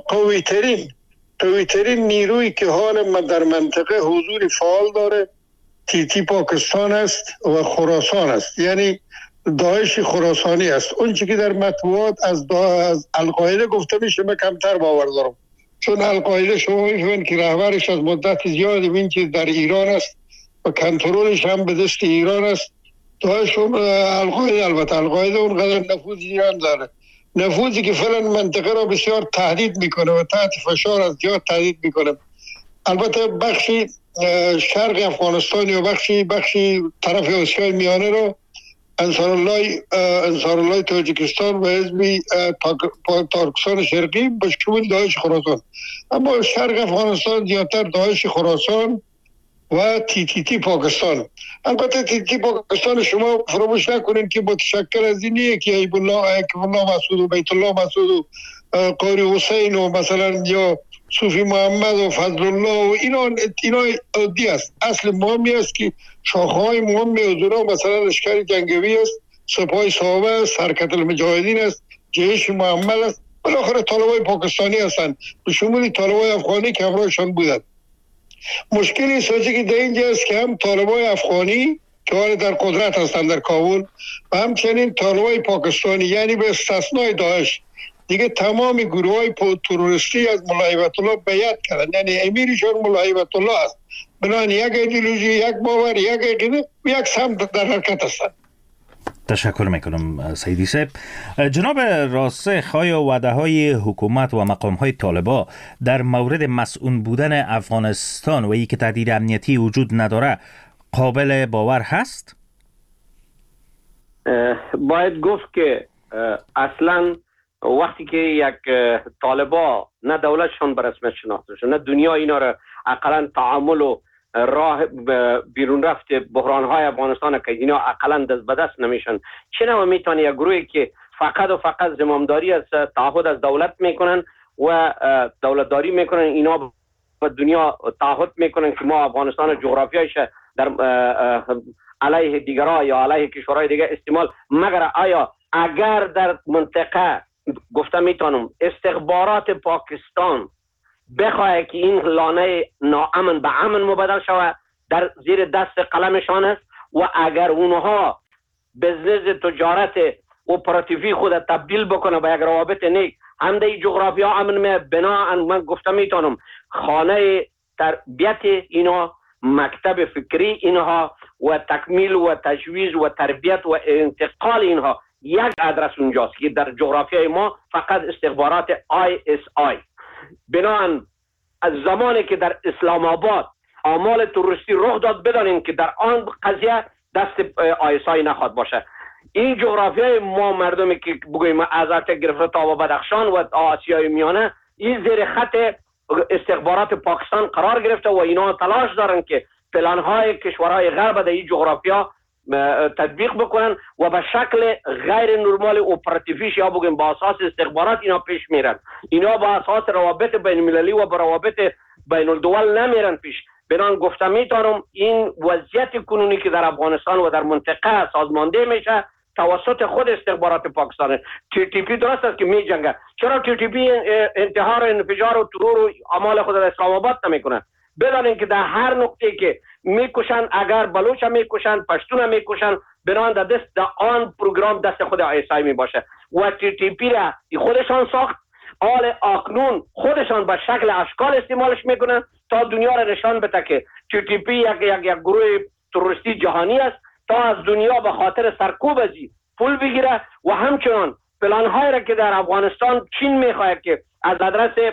قویترین نیرویی که حال در منطقه حضور فعال داره TT پاکستان است و خراسان است، یعنی داعش خراسانی است. اون چی که در مطبوعات از القاعده گفته میشه من کمتر باور دارم، چون القاعده شما میفهمید که رهبرش از مدت زیادی این که در ایران است و کنترلش هم به دست ایران است. داعش القاعده، البته القاعده اونقدر نفوذ ایران داره، نفوذی که فعلا منطقه را بسیار تهدید میکنه و تحت فشار از جهات تهدید میکنه. البته بخشی شرق افغانستان و بخشی طرف آسیای میانه رو انصار الله تاجیکستان و حزب ترکستان شرقی بشکل داعش خراسان، اما شرق افغانستان زیادتر داعش خراسان و TT پاکستان. البته TT پاکستان شما فراموش نکنید که متشکل از اینیه که ایب الله مسعود و بیت الله مسعود و قاری حسین و مثلا یا صوفی محمد و فضل الله و اینا عادی است. اصل مهمی است که شاخه‌های مهمی از اونها مثلا لشکر جنگاوی است، سپاه صحابه است، حرکت المجاهدین است، جیش محمد است، بالاخره طالبای پاکستانی هستند به شمول طالبای افغانی که همراهشان بودند. مشکل اساسی که در اینجا است که هم طالبای افغانی که در قدرت هستند در کابل و همچنین طالبای پاکستانی، یعنی به استثنای داعش دیگه تمام گروه های تروریستی از ملا هیبت الله بیعت کردن، یعنی امیرشان ملا هیبت الله است. بنابراین یک ایدئولوژی، یک باور، یک عقیده و یک سمت در حرکت هستند. تشکر میکنم سیدی صاحب. جناب راسخ، آیا وعده های حکومت و مقام های طالبا در مورد مسئول بودن افغانستان و ای که تهدید امنیتی وجود نداره قابل باور هست؟ باید گفت که اصلا وقتی که یک طالبا نه دولتشان به رسمیت شناخته شد نه دنیا اینا را اقلا تعامل و راه بیرون رفت بحران‌های افغانستان که اینا اقلا دست به دست نمیشن، چرا میتونه یک گروهی که فقط زمامداری از تعهد از دولت میکنن و دولتداری میکنن، اینا به دنیا تعهد میکنن که ما افغانستان جغرافیایش در علیه دیگرها یا علیه کشورهای دیگه استعمال، مگر آیا اگر در منطقه گفته میتونم استخبارات پاکستان بخواه که این لانه ناامن به امن مبدل شود در زیر دست قلمشان است و اگر اونها بزنس تجارت اپراتیوی خود تبدیل بکنه به یک روابط نیک هم در جغرافیا امن می بنا من گفته میتونم خانه تربیت اینا، مکتب فکری اینها و تکمیل و تجویز و تربیت و انتقال اینها یک ادرس اونجاست که در جغرافیای ما فقط استخبارات ISI. بنابراین از زمانی که در اسلام آباد اعمال تروریستی رخ داد بدانیم که در آن قضیه دست ISI نخواد باشه. این جغرافیای ما مردمی که بگوییم از ارتش گرفته تا بدخشان و آسیای میانه این زیر خط استخبارات پاکستان قرار گرفته و اینا تلاش دارن که پلان‌های کشورهای غرب در این جغرافیا تطبیق بکنن و به شکل غیر نرمال اپراتیویش یا بگیم با اساس استخبارات اینا پیش میرن. اینا با اساس روابط بین المللی و روابط بین الدول نمیرن پیش. بنان گفتم میتونم این وضعیت کنونی که در افغانستان و در منطقه سازمانده میشه توسط خود استخبارات پاکستان. TTP درست است که می جنگه. چرا TTP انتحار و انفجار و ترور و اعمال خود در اسلام آباد نمیکنه؟ بدانید که در هر نقطه که میکشن، اگر بلوچ میکشن، پشتون میکشن، بنان در دست آن پروگرام دست خود آیسای می باشه و TTP را خودشان ساخت. حال اکنون خودشان به شکل اشکال استعمالش میکنن تا دنیا را نشان بده که TTP یک گروه تروریستی جهانی است، تا از دنیا به خاطر سرکوب ازی پول بگیره و همچنان پلان‌هایی را که در افغانستان چین میخواهد که از ادرس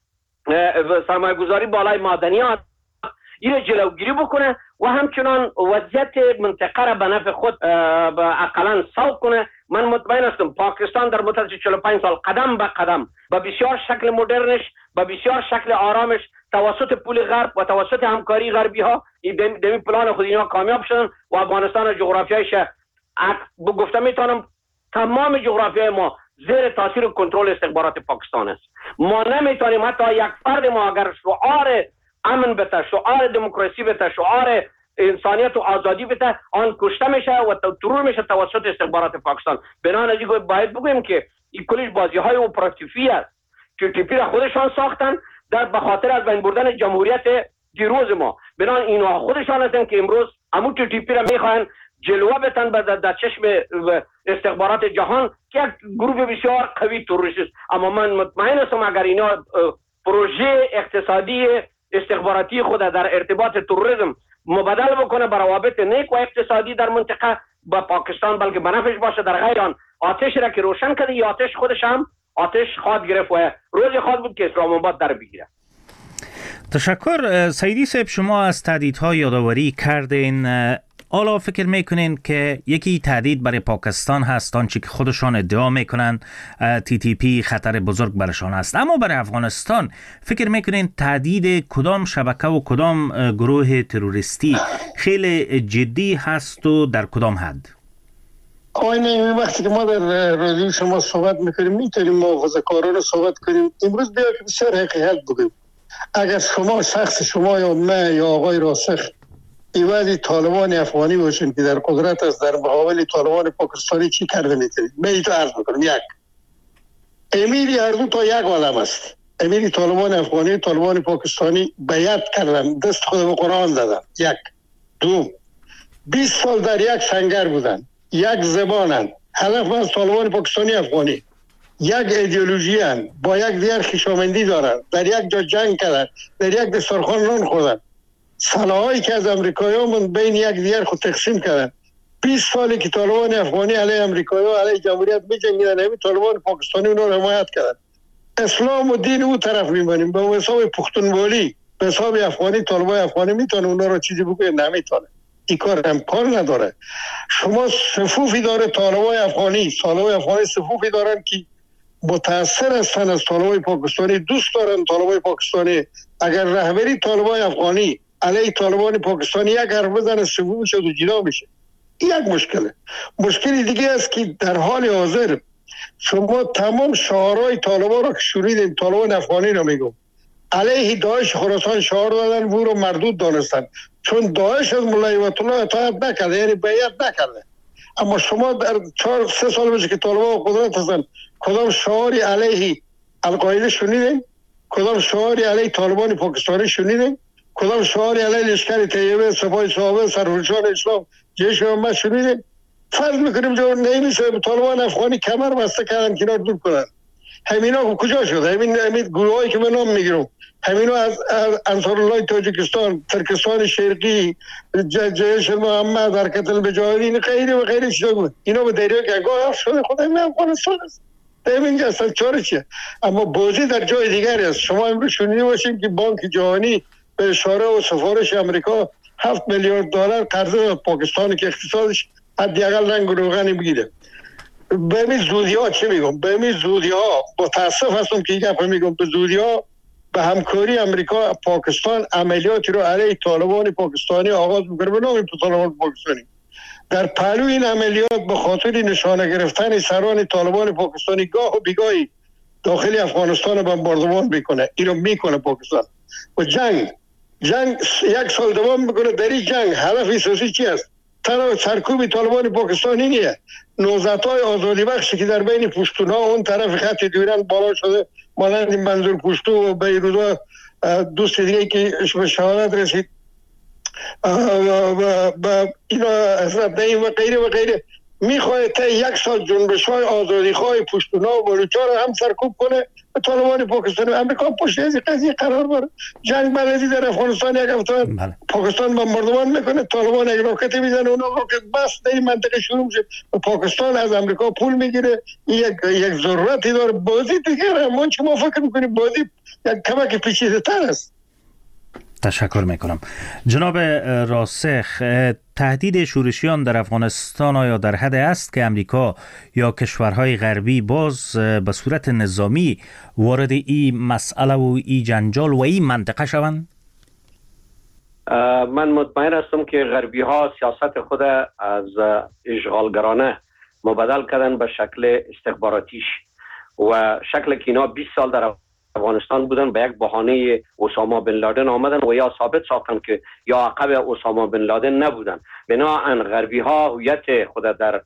سرمایه گذاری بالای معدنیات این جلوگیری بکنه و همچنان وضعیت منطقه را به نفع خود اقلا سوق کنه. من مطمئن هستم پاکستان در مدت 45 سال قدم به قدم به بسیار شکل مدرنش، به بسیار شکل آرامش توسط پول غرب و توسط همکاری غربی ها دمی پلان خود اینا کامیاب شدن و افغانستان جغرافیایش گفتم میتونم تمام جغرافیای ما زیر تاثیر و کنترل استخبارات پاکستان است. ما نمیتونیم حتی یک فرد ما اگر شعار امن بده، شعار دموکراسی بده، شعار انسانیت و آزادی بده، آن کشته میشه و ترور میشه توسط استخبارات پاکستان. بنابراین باید بگویم که این کلیش بازی های اپراتیفی است که TTP را خودشان ساختن در بخاطر از بین بردن جمهوریت دیروز ما. بنابراین اینها خودشان هستن که امروز همون TTP را میخواین جلوه بتن در چشم استخبارات جهان که یک گروه بسیار قوی تروریستی است. اما من مطمئن هستم اگر اینا پروژه اقتصادی استخباراتی خود در ارتباط تروریسم مبادله بکنه بر روابط نیک و اقتصادی در منطقه با پاکستان، بلکه بنفعش باشه در غیر آن آتش را که روشن کرده یا آتش خودش هم آتش خواهد گرفت و روزی خواهد بود که اسلام آباد در بگیره. تشکر سیدی صاحب، شما از تهدیدها یادآوری کردین. حالا فکر میکنین که یکی تهدید برای پاکستان هست آنچه که خودشان ادعا میکنن TTP خطر بزرگ برشان است، اما برای افغانستان فکر میکنین تهدید کدام شبکه و کدام گروه تروریستی خیلی جدی هست و در کدام حد؟ آینه وقتی که ما در رادیو شما صحبت میکنیم میتونیم محافظه‌کارانه صحبت کنیم. امروز بیا که بسیار حقیقت بگیم. اگر شما شخص شما یا من یا آقای راسخ ایوازی طالبان افغانی باشیم که در قدرت است، در مقابل طالبان پاکستانی چی کرده میتونید؟ من ایتو عرض میکنم. یک امیری هر دو تا یک عالم است. امیری طالبان افغانی طالبان پاکستانی بیعت کردن، دست خود به قرآن دادن. یک. دو 20 سال در یک سنگر بودن، یک زبانن، هدف از طالبان پاکستانی افغانی یک ایدئولوژی هن، با یک دیگر خویشاوندی دارن، در یک جا جنگ کردن، در یک دسترخوان نان خوردن، سلاحایی که از امریکایی‌ها بین یک دیگر خود تقسیم کردن. 20 سالی که طالبان افغانی علیه امریکایی‌ها علیه جمهوریت می‌جنگیدن، همین طالبان پاکستانی اونها رو حمایت کردن. اسلام و دین او طرف می‌بریم به حساب پختونوالی، به حساب افغانی طالبان افغانی میتونه اونها رو چیزی بگه؟ نمیتونه. این کار امکان نداره. شما صفوفی داره طالبان افغانی صفوفی دارن که متاثر هستن از طالبان پاکستانی، دوست دارن طالبان پاکستانی. اگر رهبری طالبان افغانی علیه طالبان پاکستانی یک حرف بزنه صفوف شد و جدا میشه. این یک مشکله. مشکلی دیگه است که در حال حاضر شما تمام شعارهای طالبان رو که شنیدین، طالبان افغانی رو میگم، علیه داعش خراسان شعار دادن، او رو مردود دانستن، چون داعش از ملا هیبت الله اطاعت نکرده، یعنی بیعت نکرده. اما شما در 4-3 سال بشه که طالبان قدرت هستن، کدام شعاری علیه القاعده شنیدین؟ کدام شعاری علیه طالبان پاکستانی شنیدین؟ کدام شعاری علیه لشکر طیبه، سپاه صحابه، سرفرشان اسلام، جیش محمد شنیدین؟ فرض میکنیم جو نمیشه طالبان افغانی کمر بسته کردن که اینا دور کنن. همینا کجا شده؟ همین گروهایی که من نام میگیرم، همینا از انصارالله تاجیکستان، ترکستان شرقی، جیش محمد، حرکت المجاهدین، غیره و غیره چیزا بود. اینا به دریای گنگاه شده. خدای من افغانستان است. اینجا اصلا چاره چیه؟ اما بازی در جای دیگری است. شما امروز شنیده باشین که بانک جهانی به اشاره و سفارش امریکا 7 میلیارد دلار قرض داد پاکستان که اقتصادش حداقل رنگ و روغنی بگیره. به این زودی ها چه میگم؟ به این زودی ها متاسف هستم که گپ میگم، به زودی ها به همکاری امریکا پاکستان عملیاتی رو علیه طالبان پاکستانی آغاز میکنه به نام طالبان پاکستانی. در پهلو این عملیات به خاطر نشانه گرفتن سران طالبان پاکستانی گاه و بیگاهی داخل افغانستان بمباردمان میکنه. اینو میکنه پاکستان. و جنگ جنگ 1 سال دوام میکنه. در این جنگ هدف اساسی چی است؟ سرکوب طالبان پاکستانی نیه. نوزادهای آزادی بخشی که در بین پشتونها اون طرف خط دیورند بالا شده، مانند منظور پشتو و بیروزا دوست دیگه که به شهادت رسید و اینا حضرت نعیم و غیره و غیره، میخواه تا 1 سال جنبش‌های آزادیخواه پشتونها و بلوچ‌ها رو هم سرکوب کنه. طالبان پاکستان امریکا پشت از قضیه قرار بره. جنگ بعدی در افغانستان یک هفته پاکستان بمباردمان میکنه، طالبان یک راکت میزنه، اون راکت بس در این منطقه شروع میشه. پاکستان از امریکا پول میگیره. یک ضرورتی داره. بازی دیگه همون چه ما فکر میکنیم بازی یک کمک پیچیده تر است. تشکر میکنم. جناب راسخ، تهدید شورشیان در افغانستان آیا در حد است که امریکا یا کشورهای غربی باز به صورت نظامی وارد این مسئله و این جنجال و این منطقه شوند؟ من مطمئن هستم که غربی ها سیاست خود از اشغالگرانه مبدل کردن به شکل استخباراتیش و شکل که اینا 20 سال در افغانستان بودن به یک بهانه اسامه بن لادن آمدن و یا ثابت ساختن که یا عقب اسامه بن لادن نبودن. بنابراین غربی ها هویت خود در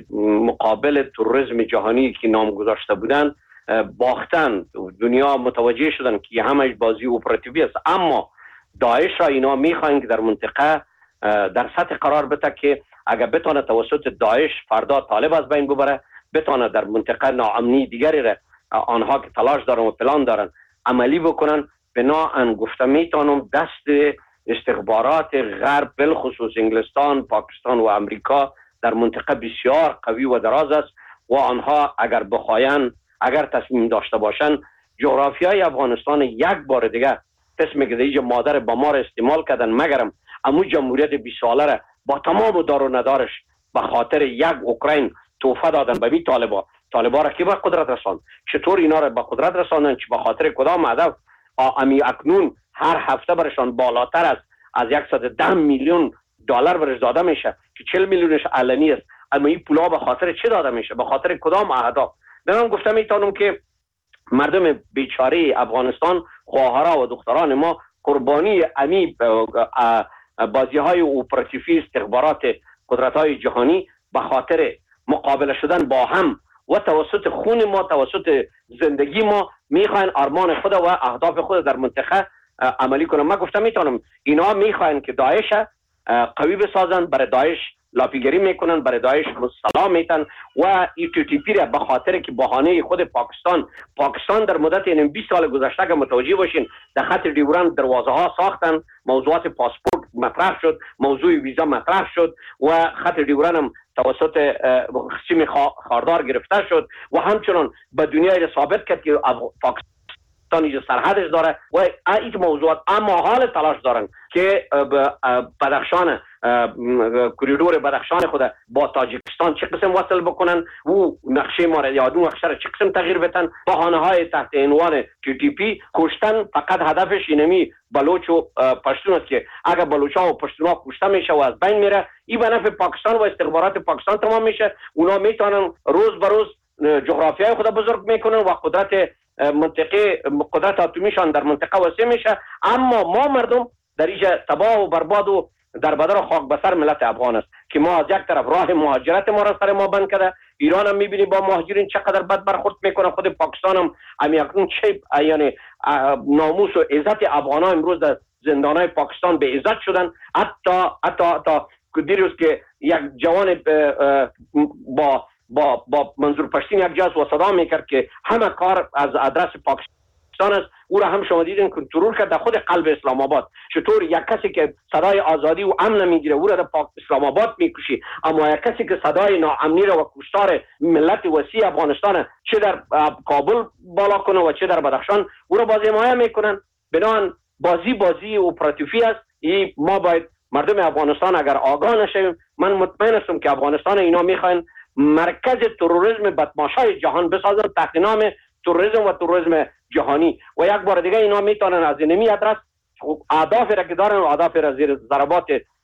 مقابل تروریسم جهانی که نام گذاشته بودن باختن. دنیا متوجه شدن که همش بازی اپراتیوی است. اما داعش را اینا میخواین که در منطقه در سطح قرار بده که اگر بتونه توسط داعش فردا طالب از بین ببره، بتونه در منطقه ناامنی دیگری را آنها که تلاش دارن و پلان دارن عملی بکنن. بنابراین گفته میتونم دست استخبارات غرب بالخصوص انگلستان، پاکستان و امریکا در منطقه بسیار قوی و دراز است و آنها اگر بخواین، اگر تصمیم داشته باشن، جغرافیای افغانستان یک بار دیگه قسم که دیگه مادر با ما را استعمال کردن، مگرم امو جمهوریت 20 ساله را با تمام دار و ندارش به خاطر یک اوکراین توفه دادن به می طالبا را که به قدرت رساند. چطور اینا را به قدرت رساندن؟ چه به خاطر کدام هدف؟ امی اکنون هر هفته برشان بالاتر از 110 میلیون دلار برش داده میشه که 40 میلیونش علنی است. اما این پولا به خاطر چه داده میشه؟ به خاطر کدام اهداف؟ من گفتم میتونم که مردم بیچاره افغانستان، خواهرها و دختران ما قربانی امی بازی های اپراتیوی استخبارات قدرت های جهانی به خاطر مقابله شدن با هم و توسط خون ما، توسط زندگی ما میخواین آرمان خود و اهداف خود در منطقه عملی کنن. من گفتم میتونم اینا میخواین که داعش قوی بسازن، برای داعش لاپیگری میکنن، برای داعش سلام میتن و TTP را به خاطر که بهانه خود پاکستان در مدت این 20 سال گذشته که متوجه باشین در خط دیورند دروازه ها ساختن، موضوعات پاسپورت مطرح شد، موضوع ویزا مطرح شد و خط دیورند هم توسط خصیم خاردار گرفته شد و همچنان به دنیای ثابت کرد که پاکستان اینجا سرحدش داره و این موضوعات. اما حال تلاش دارن که بدخشان، کوریدور بدخشان خود با تاجیکستان چه قسم وصل بکنن و نقشه ما را یادون نقشه را چه قسم تغییر بدن. بهانه های تحت عنوان TTP کشتن فقط هدفش اینمی بلوچ و پشتون است که اگر بلوچا و پشتونا کشته میشه و از بین میره، این به نفع پاکستان و استخبارات پاکستان تمام میشه. اونا میتونن روز به روز جغرافیای خود بزرگ میکنن و قدرت اتمیشان در منطقه وسیع میشه. اما ما مردم در اینجا تباه و برباد و در بدر و خاک بسر ملت افغان است که ما از یک طرف راه مهاجرت ما را سر ما بند کرده. ایران هم میبینی با مهاجرین چقدر بد برخورد میکنه. خود پاکستان هم اکنون چه یعنی ناموس و عزت افغان ها امروز در زندانهای پاکستان به عزت شدن. حتی دیروز که یک جوان با منظور پشتین یک جاز و صدا میکرد که همه کار از آدرس پاکستان است، او را هم شما دیدین کنترل کرد در خود قلب اسلام آباد. چطور یک کسی که صدای آزادی و امن میگیره او را در اسلام آباد میکشی، اما یک کسی که صدای ناامنی را و کشتار ملت وسیع افغانستان چه در کابل بالا کنه و چه در بدخشان او را باز حمایت میکنن. بنابراین بازی اپراتیوی است. این ما باید مردم افغانستان اگر آگاه نشیم، من مطمئن هستم که افغانستان اینا میخواین مرکز تروریسم بدمعشای جهان بسازن تحت نام تروریسم و تروریسم جهانی و یک بار دیگه اینا میتونن از اینمی ادرس اهداف را که دارن و اهداف را زیر ضربات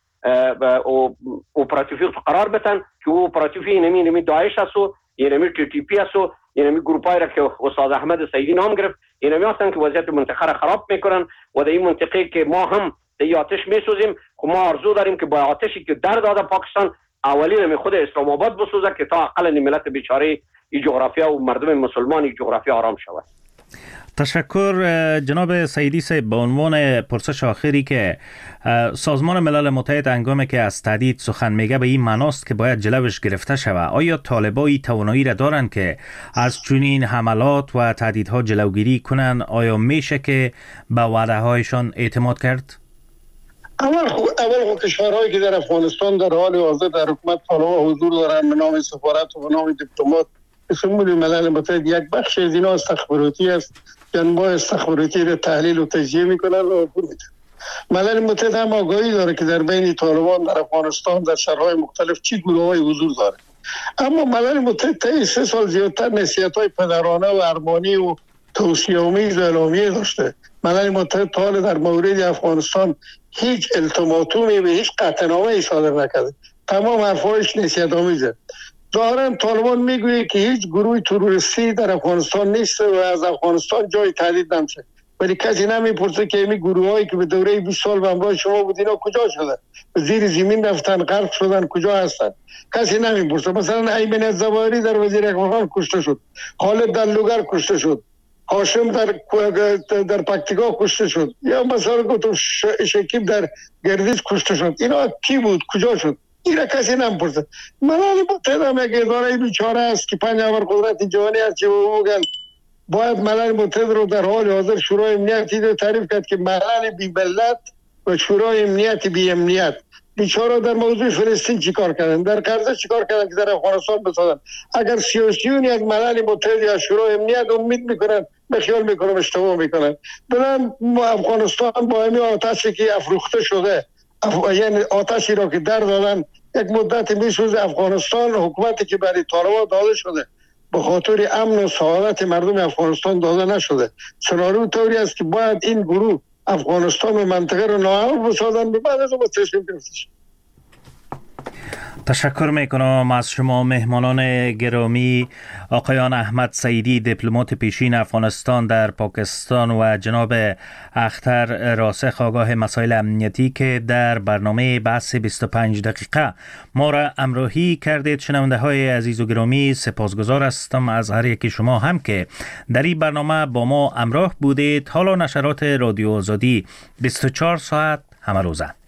اپراتیوی قرار بدن که او اپراتیوی اینمی داعش است و اینمی TTP است و اینمی گروپایی را که استاد احمد سیدی نام گرفت اینا هستن که وضعیت منطقه را خراب میکنن و در این منطقه که ما هم در آتش میسوزیم، که ما آرزو داریم که با آتشی که در داده پاکستان اولین خود اسلام آباد بسوزه که تا اقل ملت بیچاره این جغرافیا و مردم مسلمان این جغرافیا آرام شود. تشکر جناب سیدی صاحب. به عنوان پرسش آخری که سازمان ملل متحد هنگامی که از تهدید سخن میگه به این معناست که باید جلوش گرفته شود، آیا طالبان این توانایی را دارند که از چنین حملات و تهدیدها جلوگیری کنند؟ آیا میشه که به وعده هایشان اعتماد کرد؟ اول کشورهایی که در افغانستان در حال حاضر در حکومت طالبان حضور دارند به نام سفارت و به نام دیپلمات، سمول ملل متحد یک بخش از اینا استخباراتی است، جنبه استخباراتی را تحلیل و تجزیه میکنن و ملل متحد هم آگاهی داره که در بین طالبان در افغانستان در شهرهای مختلف چی گروه‌های حضور داره. اما ملل متحد تا 3 سال زیادتر نصیحت‌های پدرانه و ارمانی و توصیه‌آمیز و اعلامیه داشته. ملل متحد تا حال در مورد افغانستان هیچ التیماتومی و هیچ قطعنامه‌ای صادر نکرده. تمام حرفایش نصیحت‌آمیزه. ظاهرا طالبان میگوید که هیچ گروه تروریستی در افغانستان نیست و از افغانستان جای تهدید نمیشه، ولی کسی نمیپرسه که این گروهایی که به دوره 20 سال به همراه شما بود اینا کجا شدن؟ زیر زمین رفتن، غرق شدن، کجا هستن؟ کسی نمیپرسه. مثلا ایمن الزواهری در وزیر اقتصاد کشته شد، خالد در لوگر کشته شد، هاشم در پکتیکا کشته شد، یا مثلا گفتم شکیب در گردیز کشته شد. اینا کی بود؟ کجا شد؟ اینا کسی نمیپرسه. ملل متحد هم یک اداره بیچاره است که 5 ابرقدرت جهانی است که بگن باید ملل متحد رو در حال حاضر شورای امنیتی رو تعریف کرد که ملل بی ملت و شورای امنیت بی امنیت. بیچاره در موضوع فلسطین چیکار کردن، در غزه چیکار کردن که در افغانستان بسازن؟ اگر سیاسیون از ملل متحد یا شورای امنیت امید میکنن، به خیال میکنم اشتباه میکنن. برن افغانستان با همین آتشی که افروخته شده، یعنی آتشی را که در دادن یک مدت میسوزه. افغانستان حکومتی که برای طالبان داده شده به خاطر امن و سعادت مردم افغانستان داده نشده. سناریو طوری است که باید این گروه افغانستان و منطقه رو ناامن بسازن، به بعد از اون تصمیم گرفته شد. تشکر میکنم از شما مهمانان گرامی، آقایان احمد سیدی دیپلمات پیشین افغانستان در پاکستان و جناب اختر راسخ آگاه مسائل امنیتی که در برنامه بحث 25 دقیقه ما را همراهی کردید. شنونده های عزیز و گرامی، سپاسگزار هستم از هر یکی شما هم که در این برنامه با ما همراه بودید. حالا نشرات رادیو آزادی 24 ساعت همه روزه.